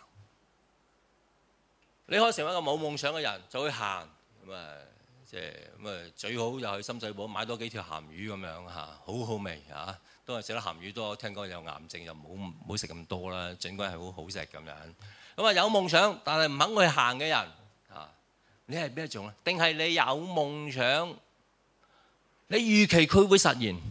你可以成為一個冇夢想嘅人，就去行咁啊，即係咁啊，最好就去深水埗買多幾條鹹魚咁樣嚇，好好味嚇。都係食得鹹魚多，聽講有癌症，就唔好唔好食咁多啦。盡管係好好食咁樣。咁啊有夢想，但係唔肯去行嘅人啊，你係邊一種咧？定係你有夢想，你預期佢會實現？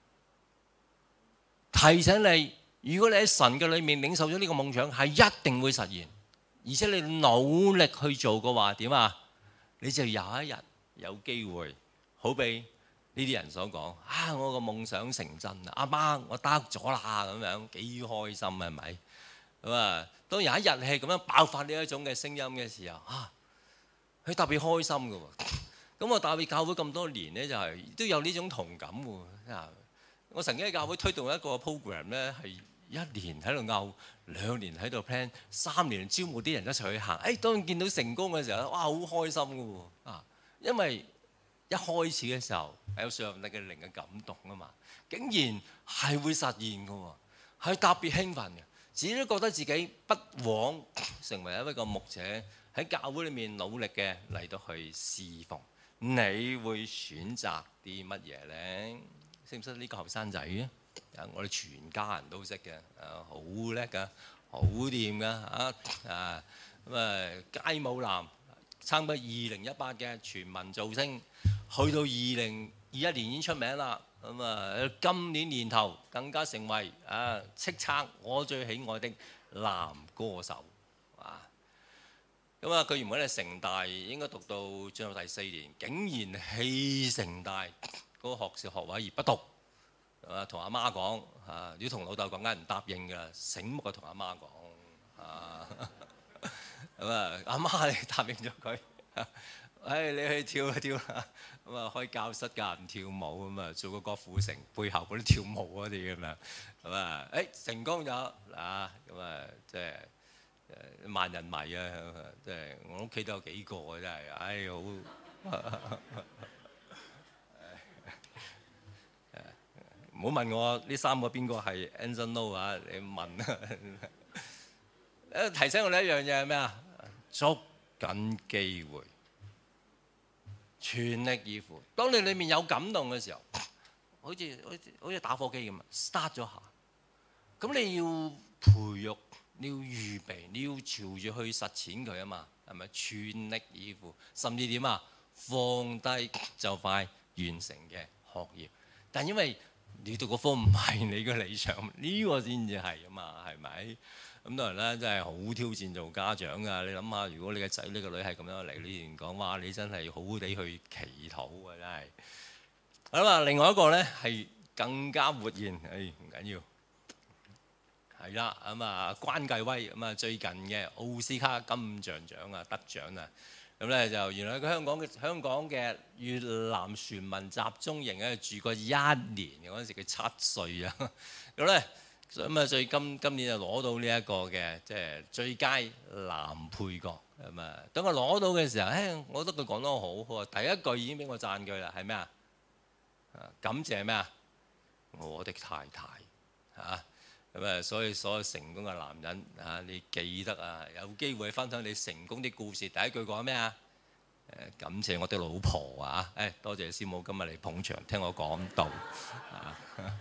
提醒你，如果你喺神嘅裏面領受咗呢個夢想，係一定會實現，而且你努力去做嘅話，點啊？你就有一日有機會，好比呢啲人所講啊，我個夢想成真啦！阿媽，我得咗啦，咁樣幾開心係咪？咁啊，當有一日你係咁樣爆發呢一種嘅聲音嘅時候，啊，佢特別開心嘅喎。咁我帶入教會咁多年咧，就係都有呢種同感喎。啊，我曾經喺教會推動一個 program 咧，係一年喺度拗，兩年喺度 plan， 三年招募啲人一齊去行。誒，當見到成功嘅時候，哇，好開心嘅喎。啊，因為一開始嘅時候係有上帝嘅靈嘅感動啊嘛，竟然係會實現嘅喎，係特別興奮嘅。自己都覺得自己不枉成為一個牧者，喺教會裏面努力嘅嚟到去侍奉。你會選擇啲乜嘢呢？識唔識呢個後生仔啊？我哋全家人都識嘅，啊，好叻噶，好掂噶啊啊咁啊！街舞男參加二零一八嘅全民造星，去到二零二一年已經出名啦。咁啊，今年年頭更加成為啊叱咤我最喜愛的男歌手啊！咁啊，佢原本係城大，應該讀到進入第四年，竟然棄城大嗰個學士學位而不讀。啊，同阿媽講啊，要同老豆講梗係唔答應㗎，醒目嘅同阿媽講啊。咁啊，阿媽你答應咗佢，唉，你去跳一跳啦。咁啊，開教室教人跳舞咁啊，做個郭富城背後嗰啲跳舞嗰啲咁樣，咁啊，誒成功咗啊！咁啊，即係誒萬人迷啊！即係我屋企都有幾個啊，真係，唉好。 唔好問我呢三個邊個係 Anson Lo 啊？你問啊！誒提醒我哋一樣嘢係咩啊？捉緊機會，全力以赴。當你裡面有感動嘅時候，好似好似好似打火機咁啊 ，start 咗下。咁你要培育，你要預備，你要朝住去實踐佢啊嘛，係咪？全力以赴，甚至點啊？放低就快完成嘅學業。但因為你讀個科唔係你嘅理想，呢、這個先至係啊嘛，係咪？咁當然啦，真係好挑戰做家長㗎。你諗下，如果你嘅仔、你個女係咁樣嚟，你連講話，你真係好好地去祈禱啊！真係。咁啊，另外一個咧係更加活現，誒唔緊要。係啦，咁啊關繼威咁啊最近嘅奧斯卡金像獎啊得獎啊，咁咧就原來喺香港嘅香港嘅越南船民集中營咧住過一年嘅，嗰陣時佢七歲啊，咁咧咁啊最今今年就攞到呢一個嘅即係最佳男配角咁啊，等佢攞到嘅時候，誒我覺得佢講得好好啊，第一句已經俾我讚佢啦，係咩啊？感謝咩啊？我的太太嚇。咁啊，所以所有成功嘅男人啊，你記得啊，有機會分享你成功啲故事，第一句講咩啊？誒，感謝我的老婆啊！誒，多謝師母今日嚟捧場，聽我講道啊。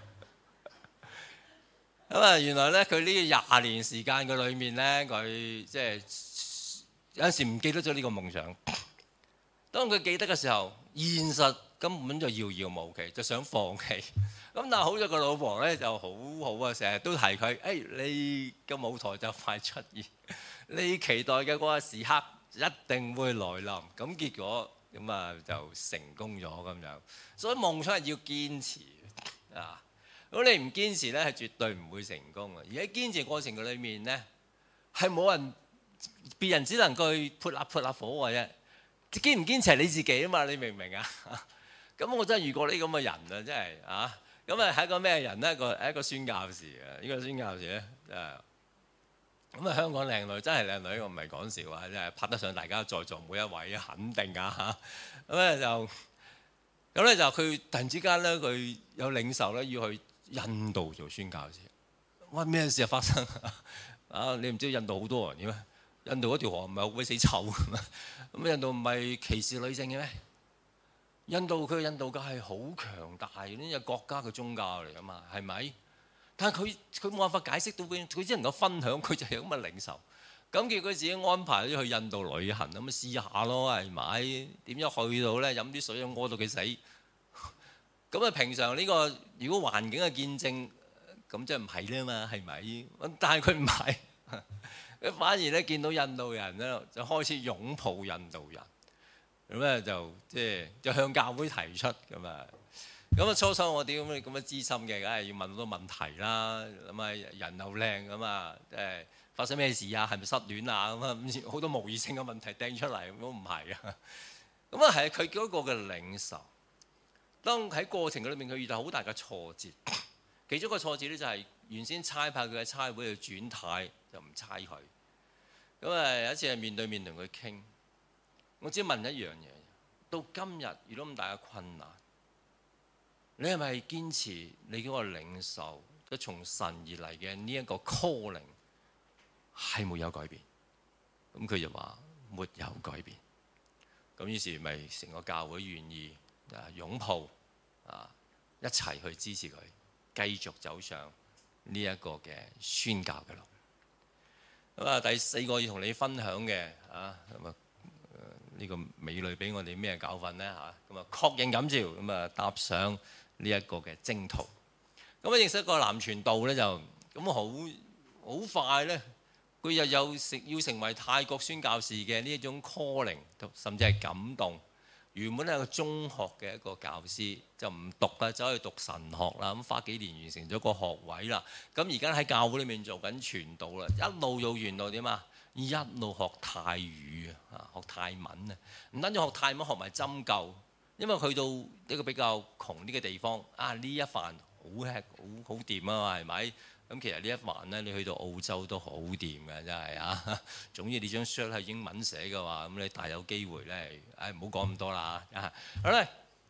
咁啊，原來咧，佢呢廿年時間嘅裏面咧，佢即係有陣時唔記得咗呢個夢想。當佢記得嘅時候，現實根本就遙遙無期，就想放棄。咁但係好在個老婆咧就好好啊，成日都提佢，誒、哎、你嘅舞台就快出現，你期待嘅嗰個時刻一定會來臨。咁結果咁啊就成功咗咁樣。所以夢想係要堅持啊！如果你唔堅持咧，係絕對唔會成功嘅。而喺堅持過程嘅裏面咧，係冇人，別人只能夠潑下潑下火嘅啫。堅唔堅持係你自己啊嘛？你明唔明啊？咁我真係遇過呢咁嘅人啊，真係啊！咁啊係一個咩人咧？一個係一個宣教士啊！呢個宣教士咧，誒咁啊香港靚女真係靚女，我唔係講笑啊！真係拍得上大家在座每一位，肯定啊嚇！咁咧就咁咧就佢突然之間咧，佢有領袖咧要去印度做宣教士。哇！咩事啊發生啊？你唔知印度好多人嘅咩？印度嗰條河唔係好鬼死臭嘅咩？咁印度唔係歧視女性嘅咩？印度佢印度教係好強大嘅呢個國家嘅宗教嚟㗎嘛，係咪？但係佢佢冇辦法解釋到佢，佢只能夠分享，佢就係咁嘅領袖。咁叫佢自己安排咗去印度旅行，咁咪試下咯，係咪？點樣去到咧？飲啲水咁屙到佢死。咁啊，平常呢個如果環境嘅見證，咁即係唔係咧嘛？係咪？但係佢唔係，佢反而咧見到印度人咧，就開始擁抱印度人。咁咧就即係就向教會提出咁啊，咁啊初初我啲咁嘅咁嘅資深嘅，梗係要問好多問題啦。咁啊人又靚咁啊，誒發生咩事啊？係咪失戀啊？咁啊好多無意性嘅問題掟出嚟，都唔係啊。咁啊係佢嗰個嘅領袖。當喺過程嘅裏面，佢遇到好大嘅挫折。其中一個挫折咧就係原先差派佢嘅差會去轉態，就唔差佢。咁啊有一次係面對面同佢傾。我只問一樣嘢，到今日遇到咁大嘅困難，你係咪堅持你嗰個領袖嘅從神而嚟嘅呢一個 calling 係沒有改變？咁佢就話沒有改變。咁於是咪成個教會願意啊擁抱啊一齊去支持佢，繼續走上呢一個嘅宣教嘅路。咁啊第四個要同你分享嘅啊咁啊。呢個美女俾我哋咩教訓呢？嚇？咁啊確認感召，咁啊踏上呢一個嘅征途。咁啊認識一個男傳道咧，就咁好好快咧，佢又有成要成為泰國宣教士嘅呢一種 calling，甚至係感動。原本係一個中學嘅一個教師，就唔讀啦，走去讀神學啦，咁花幾年完成咗個學位啦。咁而家喺教會裏面做緊傳道啦，一路做完到點啊？一路學泰語啊，學泰文啊，唔單止學泰文，學埋針灸。因為去到一個比較窮啲嘅地方，啊呢一飯好吃好好掂啊嘛，係咪？咁其實呢一飯咧，你去到澳洲都好掂嘅，真係啊。總之你張 shirt 係英文寫嘅話，咁你大有機會咧，唉唔好講咁多啦嚇。好啦，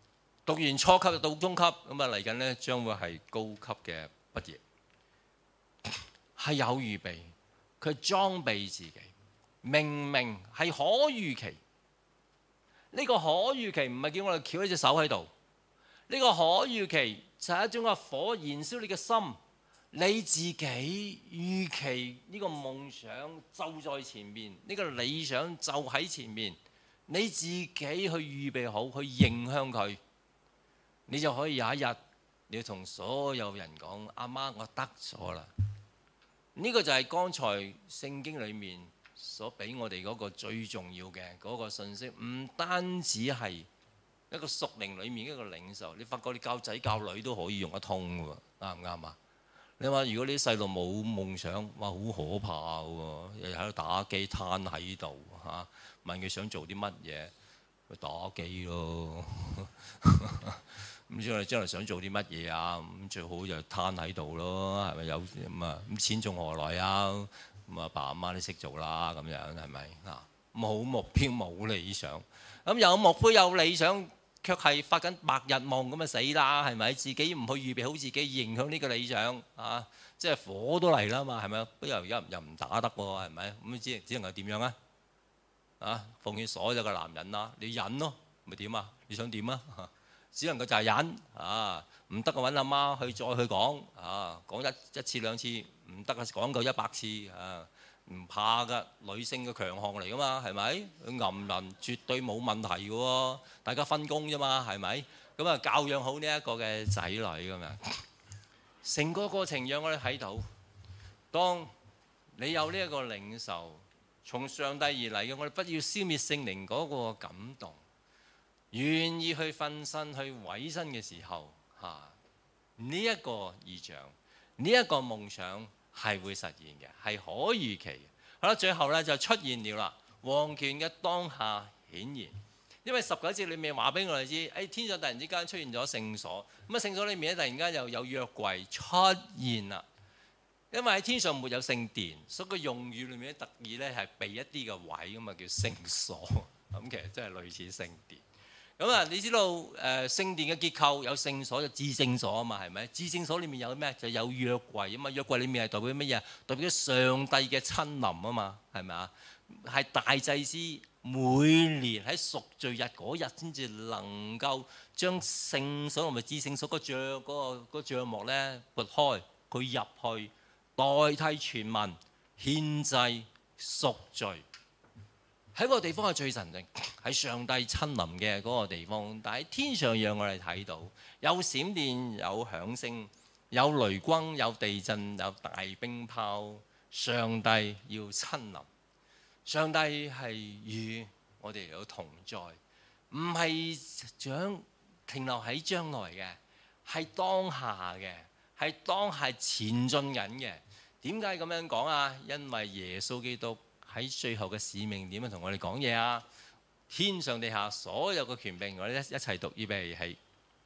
讀完初級到中級，咁啊嚟緊呢將會係高級嘅畢業，係有預備，佢裝備自己，明明係可預期。呢個可預期唔係叫我哋翹一隻手喺度，呢個可預期就係一種嘅火燃燒你嘅心，你自己預期呢個夢想就在前面，呢個理想就喺前面，你自己去預備好，去迎向佢，你就可以有一日你要同所有人講：阿媽，我得咗啦！呢個就係剛才聖經裡面所俾我哋嗰個最重要嘅嗰個信息，唔單止係一個屬靈裡面一個領受，你發覺你教仔教女都可以用得通喎，啱唔啱啊？你話如果你啲細路冇夢想，哇，好可怕喎！日日喺度打機攤喺度嚇，問佢想做啲乜嘢，佢打機咯。咁將來將來想做啲乜嘢啊？咁最好就攤喺度咯，係咪有咁啊？咁錢從何來啊？咁阿爸阿媽都識做啦，咁樣係咪啊？冇目標冇理想，咁有目標有理想，卻係發緊白日夢咁啊死啦，係咪？自己唔去預備好自己，影響呢個理想啊！即係火都嚟啦嘛，係咪？不過又又又唔打得喎，係咪？咁只只能夠點樣啊？啊！奉勸所有嘅男人啦，你忍咯，咪點啊？你想點啊？只能夠就係忍啊！唔得嘅揾阿媽去再去講啊，講一一次兩次唔得嘅講夠一百次啊，唔怕㗎，女性嘅強項嚟㗎嘛，係咪？佢揞人絕對冇問題嘅喎，大家分工啫嘛，係咪？咁啊教養好呢一個嘅仔女咁樣，成個過程讓我哋睇到，當你有呢一個領受從上帝而嚟嘅，我哋不要消滅聖靈嗰個感動。願意去瞓身去委身嘅時候，嚇呢一個異象，呢、這、一個夢想係會實現嘅，係可預期嘅。好啦，最後咧就出現了啦，王權嘅當下顯現。因為十九節裏面話俾我哋知，誒、哎、天上突然之間出現咗聖所，咁啊聖所裏面咧突然間又有約櫃出現啦。因為喺天上沒有聖殿，所以個用語裏面特意咧係備一啲嘅位咁啊，叫聖所。咁其實真係類似聖殿。咁啊，你知道誒聖殿嘅結構有聖所就至聖所啊嘛，係咪？至聖所裏面有咩？就有約櫃啊嘛。約櫃裏面係代表乜嘢？代表上帝嘅親臨啊嘛，係咪啊？係大祭司每年喺贖罪日嗰日先至能夠將聖所同埋至聖所個帳嗰個個帳幕咧撥開，佢入去代替全民獻祭贖罪。喺嗰個地方係最神聖，係上帝親臨嘅嗰個地方。但係天上讓我哋睇到有閃電、有響聲、有雷轟、有地震、有大冰雹。上帝要親臨，上帝係與我哋有同在，唔係想停留喺將來嘅，係當下嘅，係當下前進緊嘅。點解咁樣講啊？因為耶穌基督喺最後嘅使命點樣同我哋講嘢啊？天上地下所有嘅權柄，我哋一一齊讀，預備起。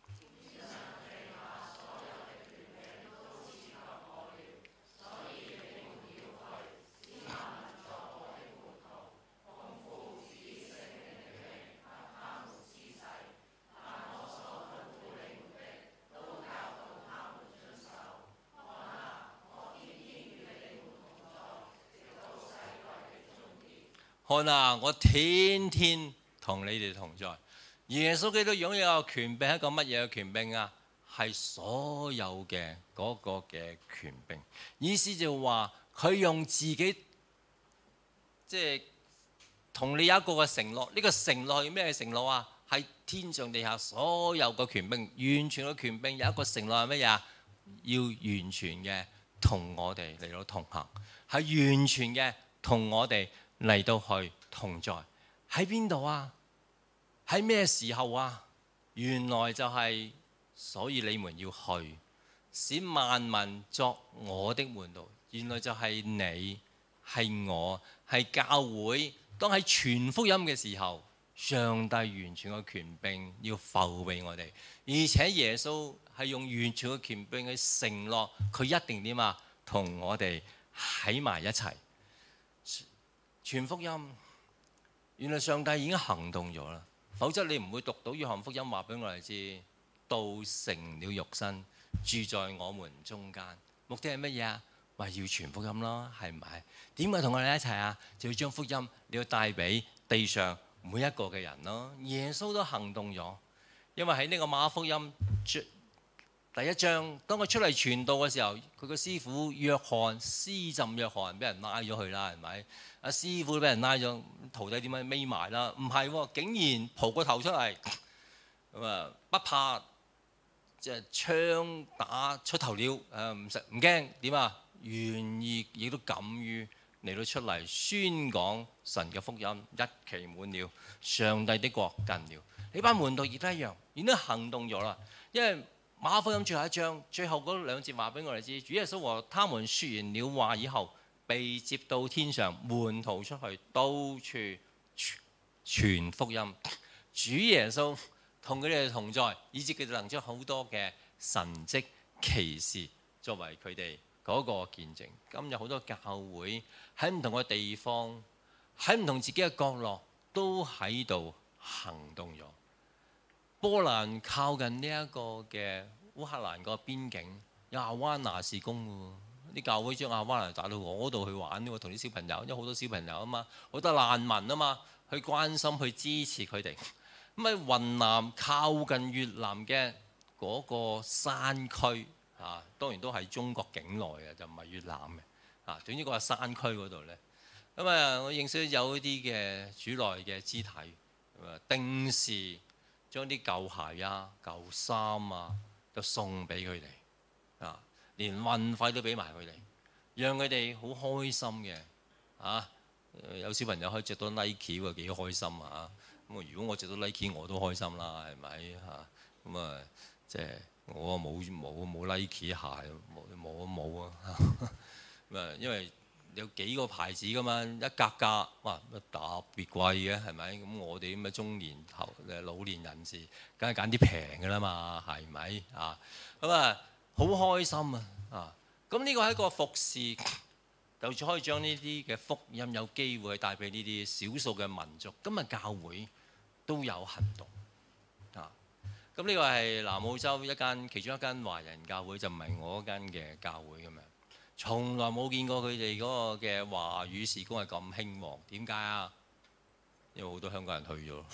看啊！我天天同你哋同在。耶穌基督擁有嘅權柄係一個乜嘢嘅權柄啊？係所有嘅嗰個嘅權柄。意思就話佢用自己即係同你有一個嘅承諾。呢個承諾係咩承諾啊？係天上地下所有嘅權柄，完全嘅權柄有一個承諾係乜嘢啊？要完全嘅同我哋嚟到同行，係完全嘅同我哋嚟到去同在。喺邊度啊？喺咩時候啊？原來就係、是，所以你們要去，使萬民作我的門徒。原來就係你，係我，係教會。當喺傳福音嘅時候，上帝完全嘅權柄要賦俾我哋，而且耶穌係用完全嘅權柄去承諾，佢一定點啊？同我哋喺埋一齊。傳福音，原來上帝已經行動咗啦。 否則你唔會讀到約翰福音話俾我哋知，道成了肉身，住在我們中間。目的係乜嘢啊？話要傳福音咯，係唔係？點解同我哋一齊啊？就要將福音你要帶俾地上每一個嘅人咯。耶穌都行動咗，因為喺呢個馬可福音第一章，當佢出嚟傳道嘅時候，佢個師傅約翰施浸約翰俾人拉咗去啦，係咪？阿師傅俾人拉咗，徒弟點解匿埋啦？唔係喎，竟然蒲個頭出嚟，咁啊不怕即係槍打出頭鳥，誒唔食唔驚點啊？願意亦都敢於嚟到出嚟宣講神嘅福音，一期滿了，上帝的國近了。呢班門徒亦都一樣，已經行動咗啦，因為馬可福音最後一章，最後嗰兩節話俾我哋知，主耶穌和他們説完了話以後，被接到天上，門徒出去到處傳福音。主耶穌同佢哋同在，以致佢哋能將好多嘅神蹟奇事作為佢哋嗰個見證。今日好多教會喺唔同嘅地方，喺唔同自己嘅角落，都喺度行動咗。波蘭靠近呢一個嘅烏克蘭個邊境，有亞灣拿事工喎，啲教會將亞灣拿打到嗰度去玩喎，同啲小朋友，因為好多小朋友啊嘛，好多難民啊嘛，去關心去支持佢哋。咁喺雲南靠近越南嘅嗰個山區啊，當然都係中國境內嘅，就唔係越南嘅啊。總之嗰個山區嗰度咧，咁啊，我認識有一啲嘅主內嘅肢體，定時將啲舊鞋啊、舊衫啊，就送俾佢哋啊，連運費都俾埋佢哋，讓佢哋好開心嘅啊！有小朋友可以着到 Nike 喎，幾開心啊！咁啊，如果我着到 Nike 我都開心啦，係咪嚇？咁啊，即係我冇冇冇 Nike 鞋，冇冇冇啊！咁啊，因為有幾個牌子噶嘛，一格格哇，特別貴嘅係咪？咁我哋咁嘅中年後誒老年人士，梗係揀啲平嘅啦嘛，係咪啊？咁啊，好開心啊！啊，咁呢個係一個服侍，就可以將呢啲嘅福音有機會帶俾呢啲少數嘅民族。今日教會都有行動啊！咁呢個係南澳洲一間其中一間華人教會，就唔係我嗰間嘅教會咁樣。從來冇見過佢哋嗰個嘅華語事工係咁興旺，點解啊？因為好多香港人去咗。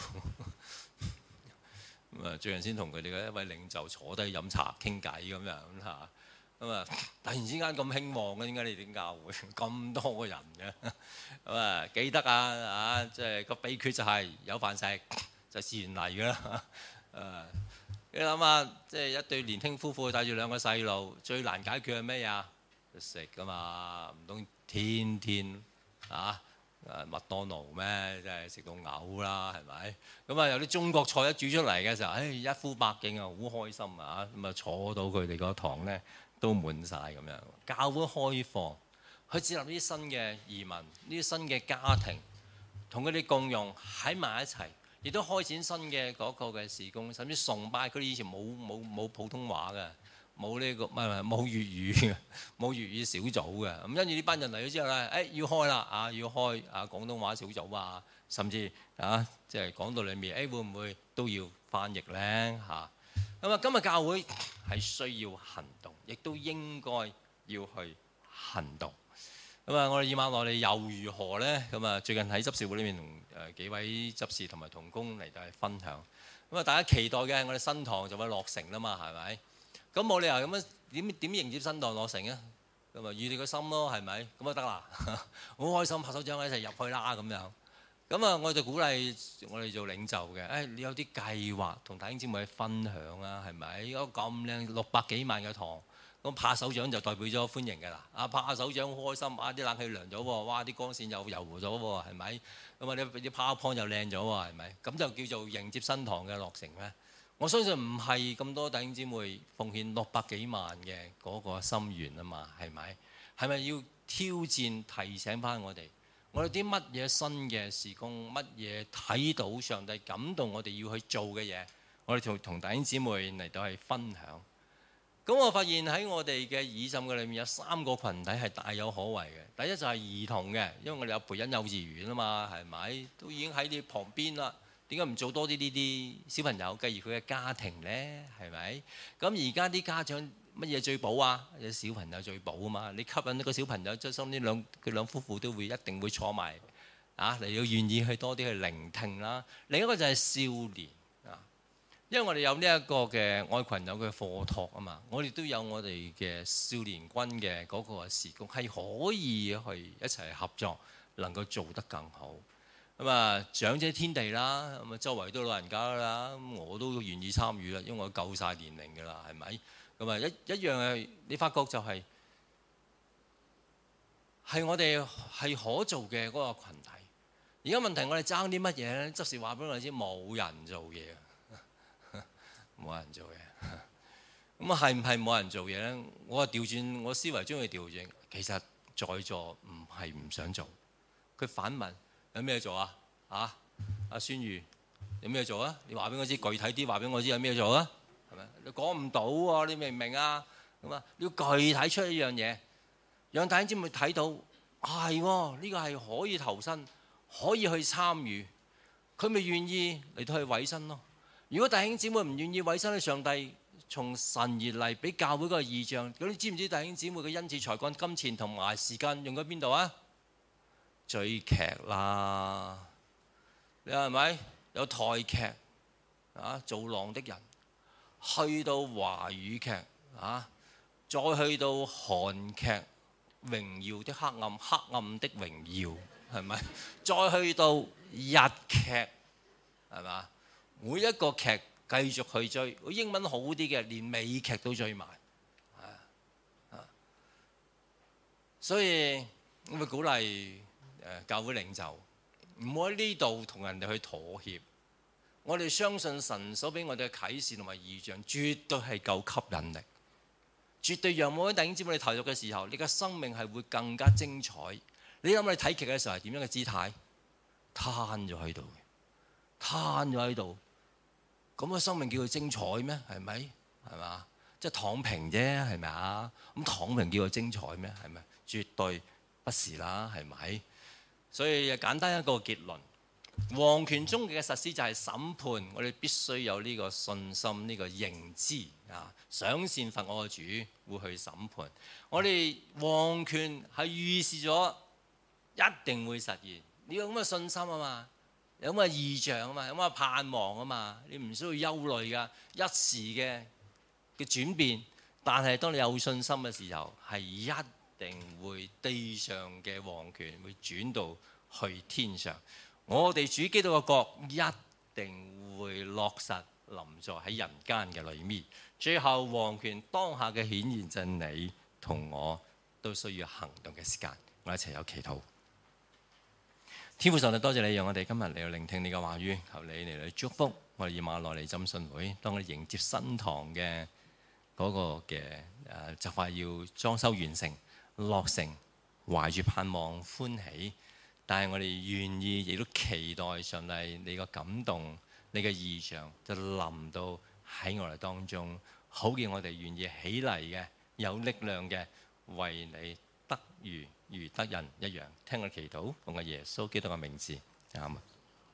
咁啊，最近先同佢哋嘅一位領袖坐低飲茶傾偈咁樣嚇。咁啊，突然之間咁興旺嘅，點解你哋教會咁多個人嘅？咁啊，記得啊啊，即係個秘訣就係有飯食就自然嚟㗎啦。誒，你諗下，即係一對年輕夫婦帶住兩個細路，最難解決係咩呀？食噶嘛，唔通天天啊誒麥當勞咩？真係食到嘔啦，係咪？咁啊有啲中國菜一煮出嚟嘅時候，誒一呼百應啊，好開心啊！咁啊坐到佢哋個堂咧都滿晒咁樣。教會開放，去接納呢啲新嘅移民，呢啲新嘅家庭，同佢哋共用喺埋一齊，亦都開展新嘅嗰個嘅事工，甚至崇拜。佢哋以前冇冇冇普通話嘅。冇呢、這個唔係冇粵語嘅，冇粵語小組嘅。咁跟住呢班人嚟咗之後咧，誒、哎、要開啦啊，要開啊廣東話小組啊，甚至啊即係講到裡面誒、哎、會唔會都要翻譯咧嚇？咁啊，今日教會係需要行動，亦都應該要去行動。咁啊，我哋以馬內利又如何咧？咁啊，最近喺執事會裏面同誒幾位執事同埋同工嚟到去分享。咁啊，大家期待嘅係我哋新堂就會落成啦嘛，係咪？咁冇理由咁樣點點迎接新堂落成啊？咁啊預你個心咯，係咪？咁就得啦，好開心，拍手掌一齊入去啦咁樣。咁啊，我就鼓勵我哋做領袖嘅，誒、哎、你有啲計劃同弟兄姊妹去分享啊，係咪？有咁靚六百幾萬嘅堂，咁拍手掌就代表咗歡迎嘅啦。啊，拍下手掌好開心，啊啲冷氣涼咗喎，哇啲光線又柔和咗喎，係咪？咁啊啲啲 PowerPoint 又靚咗喎，係咪？咁就叫做迎接新堂嘅落成咩？我相信唔係咁多弟兄姊妹奉獻六百幾萬嘅嗰個心願啊嘛，係咪？係咪要挑戰提醒翻我哋？我哋啲乜嘢新嘅事工，乜嘢睇到上帝感動我哋要去做嘅嘢，我哋同同弟兄姊妹嚟到去分享。咁我發現喺我哋嘅以浸嘅裏面有三個群體係大有可為嘅。第一就係兒童嘅，因為我哋有培恩幼稚園啊嘛，係咪？都已經喺你旁邊啦。 點解唔做多啲呢啲小朋友，繼而佢嘅家庭呢？係咪？咁而家啲家長乜嘢最補啊？有小朋友最補啊嘛！你吸引一個小朋友，將心呢兩佢兩夫婦都會一定會坐埋啊，嚟要願意去多啲去聆聽啦。另一個就係少年啊，因為我哋有呢一個嘅愛群友嘅課託啊嘛，我哋都有我哋嘅少年軍嘅嗰個事工，係可以去一齊合作，能夠做得更好。咁啊，長者天地啦，咁啊周圍都老人家啦，咁我都願意參與啦，因為我夠晒年齡㗎啦，係咪？咁啊一一樣係你發覺就係、是、係我哋係可做嘅嗰個羣體。而家問題我哋爭啲乜嘢咧？即時話俾我哋知，冇人做嘢，冇人做嘢。咁啊係唔係冇人做嘢咧？我啊調轉我思維將佢調轉，其實在座唔係唔想做。佢反問有咩做啊？啊，阿孫瑜有咩做啊？你話俾我知，具體啲話俾我知有咩做啊？係咪？你講唔到喎，你明唔明啊？咁啊，你要具體出一樣嘢，讓弟兄姊妹睇到係喎，呢個係可以投身，可以去參與，佢咪願意嚟到去委身咯。如果弟兄姊妹唔願意委身，上帝從神而嚟俾教會嗰個異象，咁你知唔知弟兄姊妹嘅恩賜、才幹、金錢同埋時間用喺邊度啊？追劇啦，你係咪有台劇啊？做狼的人，去到華語劇啊，再去到韓劇《榮耀的黑暗》，黑暗的榮耀係咪？再去到日劇係嘛？每一個劇繼續去追，英文好啲嘅，連美劇都追埋啊啊！所以我會鼓勵。誒教會領袖唔好喺呢度同人哋去妥協，我哋相信神所俾我哋嘅啟示同埋異象，絕對係夠吸引力，絕對讓每位弟兄姊妹你投入嘅時候，你嘅生命係會更加精彩。你諗你睇劇嘅時候係點樣嘅姿態？攤咗喺度嘅，攤咗喺度，咁嘅生命叫做精彩咩？係咪？係嘛？即係躺平啫，係咪啊？咁躺平叫做精彩咩？係咪？絕對不是啦，係咪？所以簡單一個結論，王權終極嘅實施就係審判。我哋必須有呢個信心、呢個認知啊，賞善罰惡嘅主會去審判。我哋王權係預示咗一定會實現，你有咁嘅信心啊嘛，有咁嘅異象啊嘛，有咁嘅盼望啊嘛，你唔需要憂慮㗎，一時嘅嘅轉變。但係當你有信心嘅時候，係一定會地上嘅王權會轉到去天上，我哋主基督嘅國一定會落實臨在喺人間嘅裏面。最後王權當下嘅顯現，就係你同我都需要行動嘅時間。我一齊有祈禱。天父上帝，多謝你讓我哋今日嚟到聆聽你嘅話語，求你嚟到祝福我哋以馬內利浸信會，當我哋迎接新堂嘅嗰個嘅誒就快要裝修完成落成，懷住盼望歡喜，但係我哋願意亦都期待上帝你個感動，你嘅異象就臨到喺我哋當中，好叫我哋願意起嚟嘅，有力量嘅，為你得如如得人一樣。聽我祈禱，奉我耶穌基督嘅名字，阿們。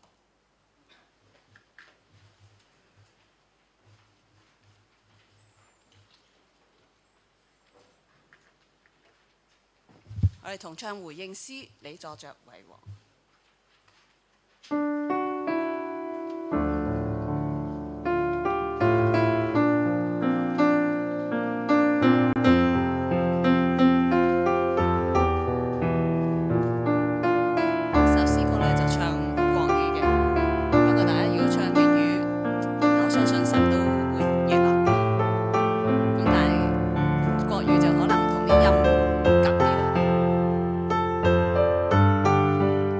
我哋同唱回應詩，你坐着為王。 「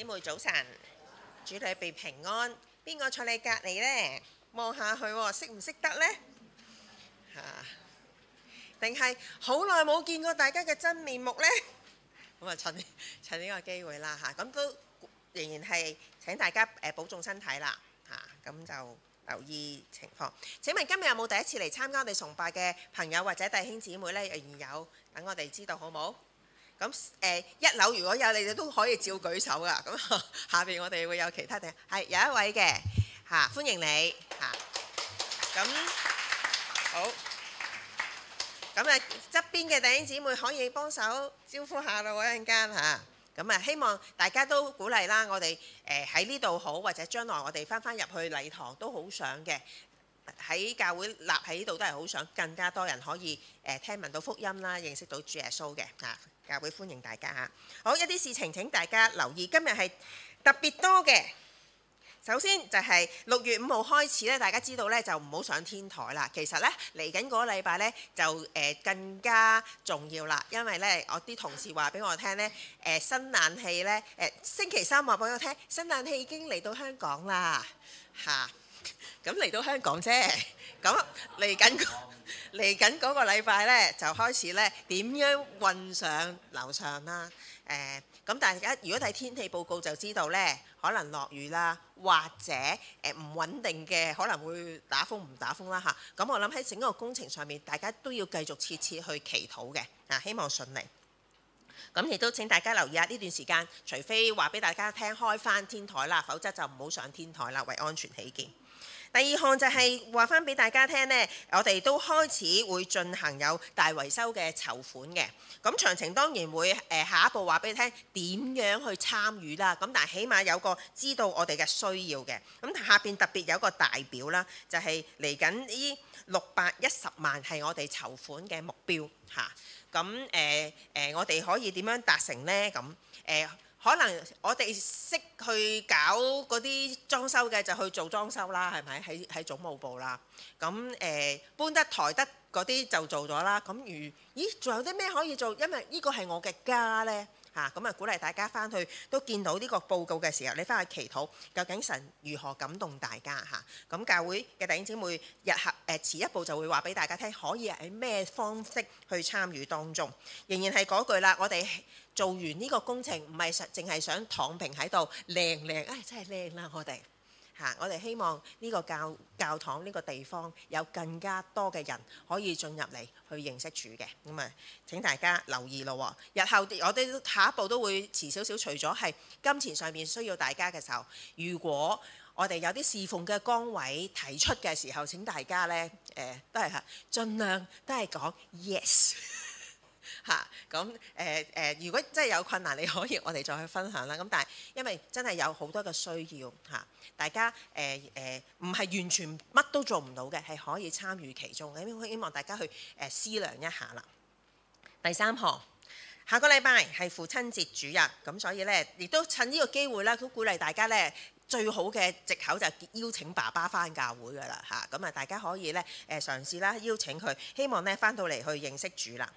姊妹早晨，主你被平安。邊個坐你隔離呢？望下去喎，識唔識得呢？嚇、啊，定係好耐冇見過大家嘅真面目呢？咁啊，趁趁呢個機會啦嚇，咁、啊、都仍然係請大家誒保重身體啦嚇，咁、啊、就留意情況。請問今日有冇第一次嚟參加我哋崇拜嘅朋友或者弟兄姊妹呢？仍然有，等我哋知道好冇？咁誒、呃、一樓如果有，你哋都可以照舉手噶。咁下邊我哋會有其他嘅，係有一位嘅嚇、啊，歡迎你嚇。咁、啊、好，咁啊側邊嘅弟兄姊妹可以幫手招呼下咯，一陣間嚇。咁啊希望大家都鼓勵啦，我哋誒喺呢度好，或者將來我哋翻翻入去禮堂都好想嘅。喺教會立喺呢度都係好想更加多人可以誒、呃、聽聞到福音啦，認識到主耶穌嘅嚇。教會歡迎大家嚇。好，一啲事情請大家留意，今日係特別多嘅。首先就係六月五號開始咧，大家知道咧就唔好上天台啦。其實咧嚟緊嗰個禮拜咧就誒、呃、更加重要啦，因為咧我啲同事話俾我聽咧誒、呃、新冷氣咧誒星期三話俾我聽新冷氣已經嚟到香港啦嚇。咁嚟到香港啫，咁嚟緊嚟緊嗰個禮拜咧就開始咧點樣運上樓上啦？誒、呃，咁大家如果睇天氣報告就知道咧，可能落雨啦，或者誒唔穩定嘅，可能會打風唔打風啦嚇。咁我諗喺整個工程上面，大家都要繼續切切去祈禱嘅，啊，希望順利。咁亦都請大家留意下呢段時間，除非話俾大家聽開翻天台啦，否則就唔好上天台啦，為安全起見。第二項就係話翻俾大家聽呢，我哋都開始會進行有大維修嘅籌款嘅。咁詳情當然會誒下一步話俾你聽點樣去參與啦。咁但係起碼有個知道我哋嘅需要嘅。咁下邊特別有個大表啦，就係嚟緊呢六百一十萬係我哋籌款嘅目標嚇。咁誒誒，我哋可以點樣達成呢？咁誒。呃可能我哋識去搞嗰啲裝修嘅就去做裝修啦，係咪？喺喺總務部啦。咁誒、呃、搬得抬得嗰啲就做咗啦。咁如咦仲有啲咩可以做？因為呢個係我嘅家呢。嚇，咁啊鼓勵大家翻去都見到呢個報告嘅時候，你翻去祈禱，究竟神如何感動大家嚇？咁教會嘅弟兄姊妹日後誒遲一步就會話俾大家聽，可以喺咩方式去參與當中。仍然係嗰句啦，我哋做完呢個工程唔係實淨係想躺平喺度靚靚，唉真係靚啦我哋。嚇！我哋希望呢個教教堂呢個地方有更加多嘅人可以進入嚟去認識主嘅，咁啊請大家留意咯。日後我哋下一步都會遲少少，除咗係金錢上面需要大家嘅時候，如果我哋有啲侍奉嘅崗位提出嘅時候，請大家呢誒、呃、都係嚇，盡量都係講 yes。嚇咁誒誒，如果真係有困難，你可以我哋再去分享啦。咁但係因為真係有好多嘅需要嚇，大家誒誒唔係完全乜都做唔到嘅，係可以參與其中。咁希望大家去誒思量一下啦。第三項，下個禮拜係父親節主日，咁所以咧亦都趁呢個機會啦，都鼓勵大家咧最好嘅藉口就係邀請爸爸返教會㗎啦嚇。咁啊，大家可以咧誒嘗試啦，邀請佢，希望咧返到嚟去認識主啦。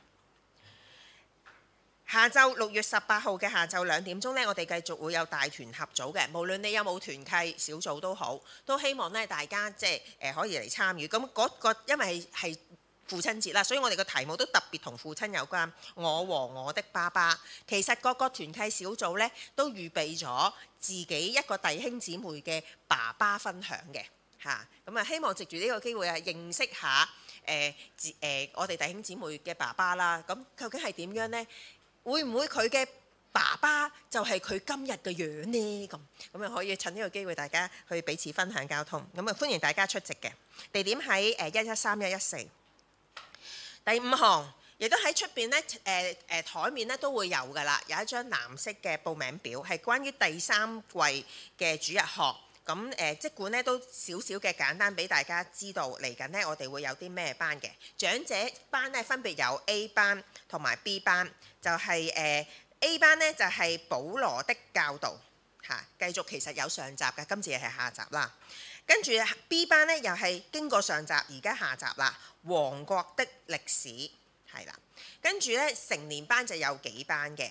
下晝六月十八號嘅下晝兩點鐘呢，我哋繼續會有大團合組嘅。無論你有冇團契小組都好，都希望咧大家即係誒可以嚟參與。咁嗰個因為係父親節啦，所以我哋個題目都特別同父親有關。我和我的爸爸，其實各個團契小組呢都預備咗自己一個弟兄姊妹嘅爸爸分享嘅嚇。咁啊，希望藉住呢個機會啊，認識下誒誒、呃呃、我哋弟兄姊妹嘅爸爸啦。咁究竟係點樣呢？會唔會佢嘅爸爸就係佢今日嘅樣呢？咁咁啊，可以趁呢個機會，大家去彼此分享交通。咁啊，歡迎大家出席嘅地點喺誒一一三一一四。第五項亦都喺出邊咧誒誒台面咧都會有㗎啦，有一張藍色嘅報名表，係關於第三季嘅主日學。咁誒、呃，即管咧都少少嘅簡單俾大家知道，嚟緊咧我哋會有啲咩班嘅長者班咧，分別有 A 班同埋 B 班，就係、是、誒、呃、A 班咧就係、是、保羅的教導嚇、啊，繼續其實有上集嘅，今次係下集啦。跟住 B 班咧又係經過上集，而家下集啦，王國的歷史係啦。跟住咧成年班就有幾班嘅。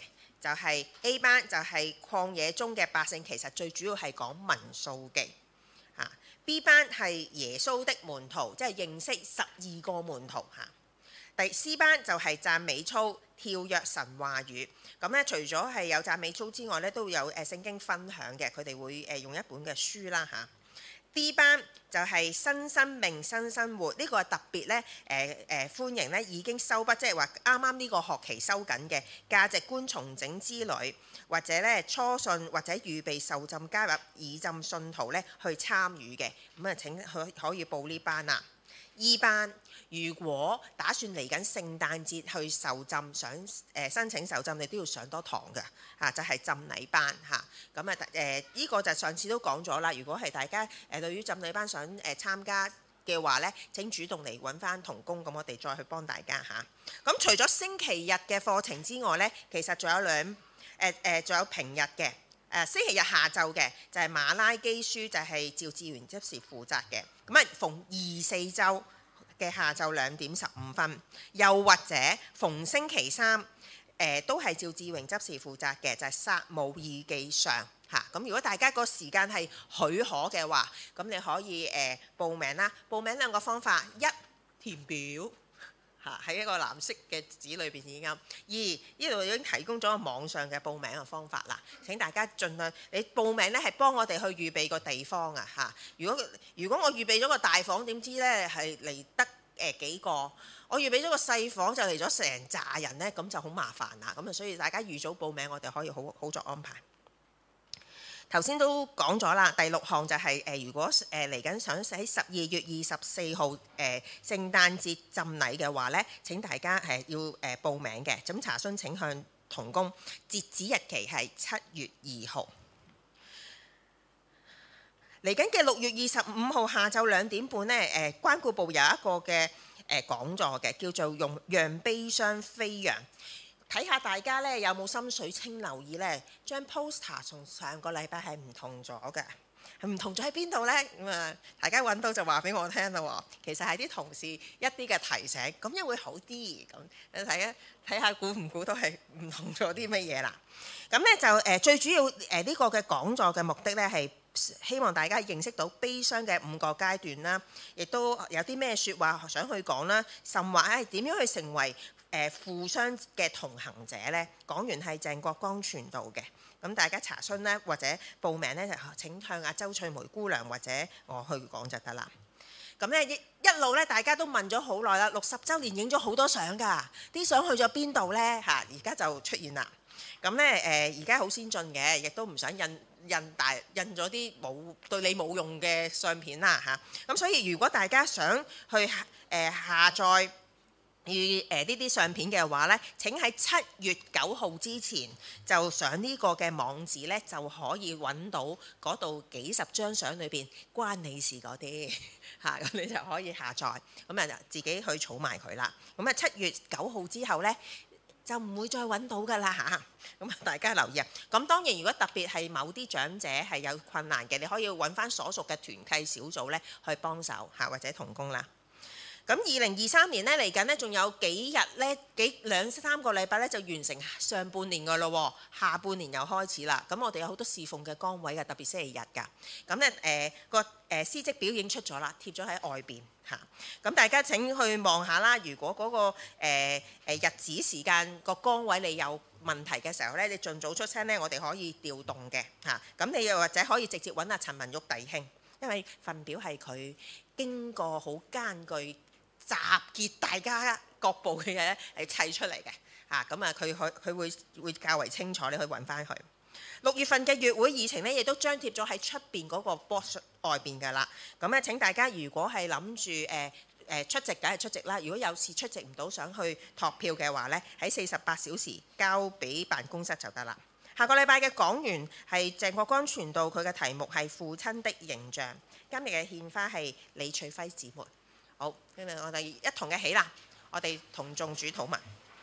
就係 A 班就係曠野中嘅百姓，其實最主要係講民數記。嚇 B 班係耶穌的門徒，即係認識十二個門徒嚇。第 C 班就係讚美操，跳躍神話語。咁咧除咗係有讚美操之外咧，都有誒聖經分享嘅，佢哋會誒用一本嘅書啦嚇。D 班就係新生命新生活，呢、這個係特別咧誒誒歡迎咧已經收筆，即係話啱啱呢個學期收緊嘅價值觀重整之旅，或者咧初信或者預備受浸加入以浸信徒咧去參與嘅，咁啊請可可以報呢班啦。E 班如果打算嚟緊聖誕節去受浸，想誒、呃、申請受浸，你都要上多堂嘅嚇，就係、是、浸禮班嚇。咁啊誒呢個就上次都講咗啦。如果係大家誒、呃、對於浸禮班想誒、呃、參加嘅話咧，請主動嚟揾翻同工，咁我哋再去幫大家嚇。咁、啊、除咗星期日嘅課程之外咧，其實仲有兩誒誒仲有平日嘅誒、呃、星期日下晝嘅就係、是、馬拉基書，就係、是、趙志源執事負責嘅。咁啊，逢二四週嘅下晝兩點十五分，又或者逢星期三，誒、呃、都係趙志榮執事負責嘅，就係、是、撒母耳記上嚇。咁、啊、如果大家個時間係許可嘅話，咁你可以誒、呃、報名啦。報名兩個方法：一填表嚇喺一個藍色嘅紙裏邊已經；二呢度已經提供咗個網上嘅報名嘅方法啦。請大家盡量你報名咧係幫我哋去預備個地方啊嚇。如果如果我預備咗個大房，點知咧係嚟得誒幾個？我預備咗個細房就嚟咗成紮人咧，咁就好麻煩啦。咁啊，所以大家預早報名，我哋可以好好作安排。頭先都講咗啦，第六項就係、是、誒、呃，如果誒嚟緊想喺十二月二十四號誒聖誕節浸禮嘅話咧，請大家係要誒、呃、報名嘅。咁查詢請向同工，截止日期係七月二號。嚟緊嘅六月二十五號下晝兩點半咧，誒、呃、關顧部有一個嘅誒、呃、講座嘅，叫做用讓悲傷飛揚。睇下大家咧有冇心水清留意咧，張 poster 從上個禮拜係唔同咗嘅，唔同咗喺邊度咧？咁啊，大家揾到就話俾我聽啦喎。其實係啲同事一啲嘅提醒，咁樣會好啲。咁你睇下睇下估唔估到係唔同咗啲乜嘢啦？咁咧就誒、呃、最主要誒呢、呃這個嘅講座嘅目的咧係希望大家認識到悲傷嘅五個階段啦，亦都有啲咩説話想去講啦，甚或係點樣去成為誒負傷嘅同行者咧？講完係鄭國江傳道嘅，咁大家查詢咧或者報名咧就請向阿周翠梅姑娘或者我去講就得啦。咁咧一一路咧大家都問咗好耐啦，六十週年影咗好多相㗎，啲相去咗邊度咧？嚇，而家就出現啦。咁咧誒而家好先進嘅，亦都唔想印印大印咗啲冇對你冇用嘅相片啦嚇。咁所以如果大家想去誒、呃、下載與誒呢啲相片嘅話咧，請喺七月九號之前就上呢個嘅網址咧，就可以揾到嗰度幾十張相裏邊關你事嗰啲嚇，咁你就可以下載，咁啊自己去儲埋佢啦。咁啊七月九號之後咧，就唔會再揾到㗎啦嚇，咁啊大家留意啊。咁當然如果特別係某啲長者係有困難嘅，你可以揾翻所屬嘅團契小組咧去幫手嚇，或者同工啦。咁二零二三年咧嚟緊咧，仲有幾日咧，幾兩三個禮拜咧就完成上半年㗎咯，下半年又開始啦。咁我哋有好多侍奉嘅崗位嘅，特別星期日㗎。咁咧誒個誒司職表已經出咗啦，貼咗喺外邊嚇。咁大家請去望下啦。如果嗰、那個誒誒、呃、日子時間個崗位你有問題嘅時候咧，你盡早出聲咧，我哋可以調動嘅嚇。咁你又或者可以直接揾阿陳文玉弟兄，因為份表係佢經過好艱巨集結大家各部嘅嘢嚟砌出嚟嘅嚇，咁啊佢佢佢會會較為清楚，你可以揾翻佢。六月份嘅月會議程咧，亦都張貼咗喺出邊嗰個 box 外邊㗎啦。咁咧請大家如果係諗住誒誒出席，梗係出席啦。如果有事出席唔到，想去託票嘅話咧，喺四十八小時交俾辦公室就得啦。下個禮拜嘅講員係鄭國江傳道，佢嘅題目係父親的形象。今日嘅獻花係李翠輝姊妹。好，今日我哋一同嘅起啦，我哋同眾主禱文，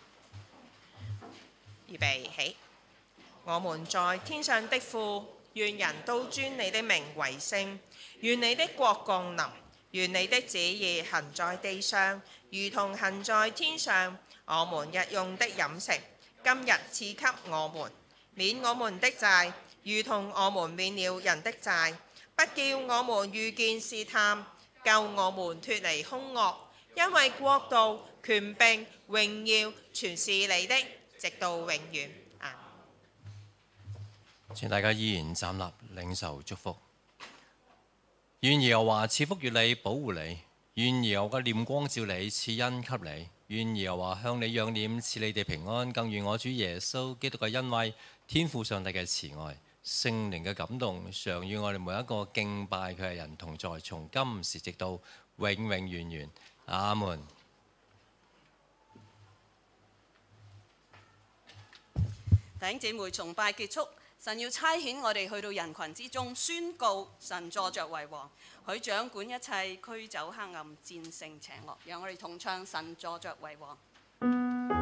預備起。我們在天上的父，願人都尊你的名為聖，願你的國降臨，願你的旨意行在地上，如同行在天上。我們日用的飲食， 今日賜給我們，免我們的債，如同我們免了人的債，不叫我們遇見試探，救我們脱離兇惡。因為國度、權柄、榮耀，全是你的，直到永遠。啊！ 請大家依然站立領受祝福。願耶和華賜福於你，保護你；願耶和華嘅臉光照你，賜恩給你；願耶和華向你仰臉，賜你哋平安。更願我主耶穌基督嘅恩惠、天父上帝嘅慈愛、聖靈嘅感動，常與我哋每一個敬拜佢嘅人同在，從今時直到永永遠遠。阿門。 弟兄姊妹，崇拜結束，神要差遣我哋去到人群之中，宣告神坐着為王，佢掌管一切，驅走黑暗，戰勝邪惡。讓我哋同唱神坐着為王。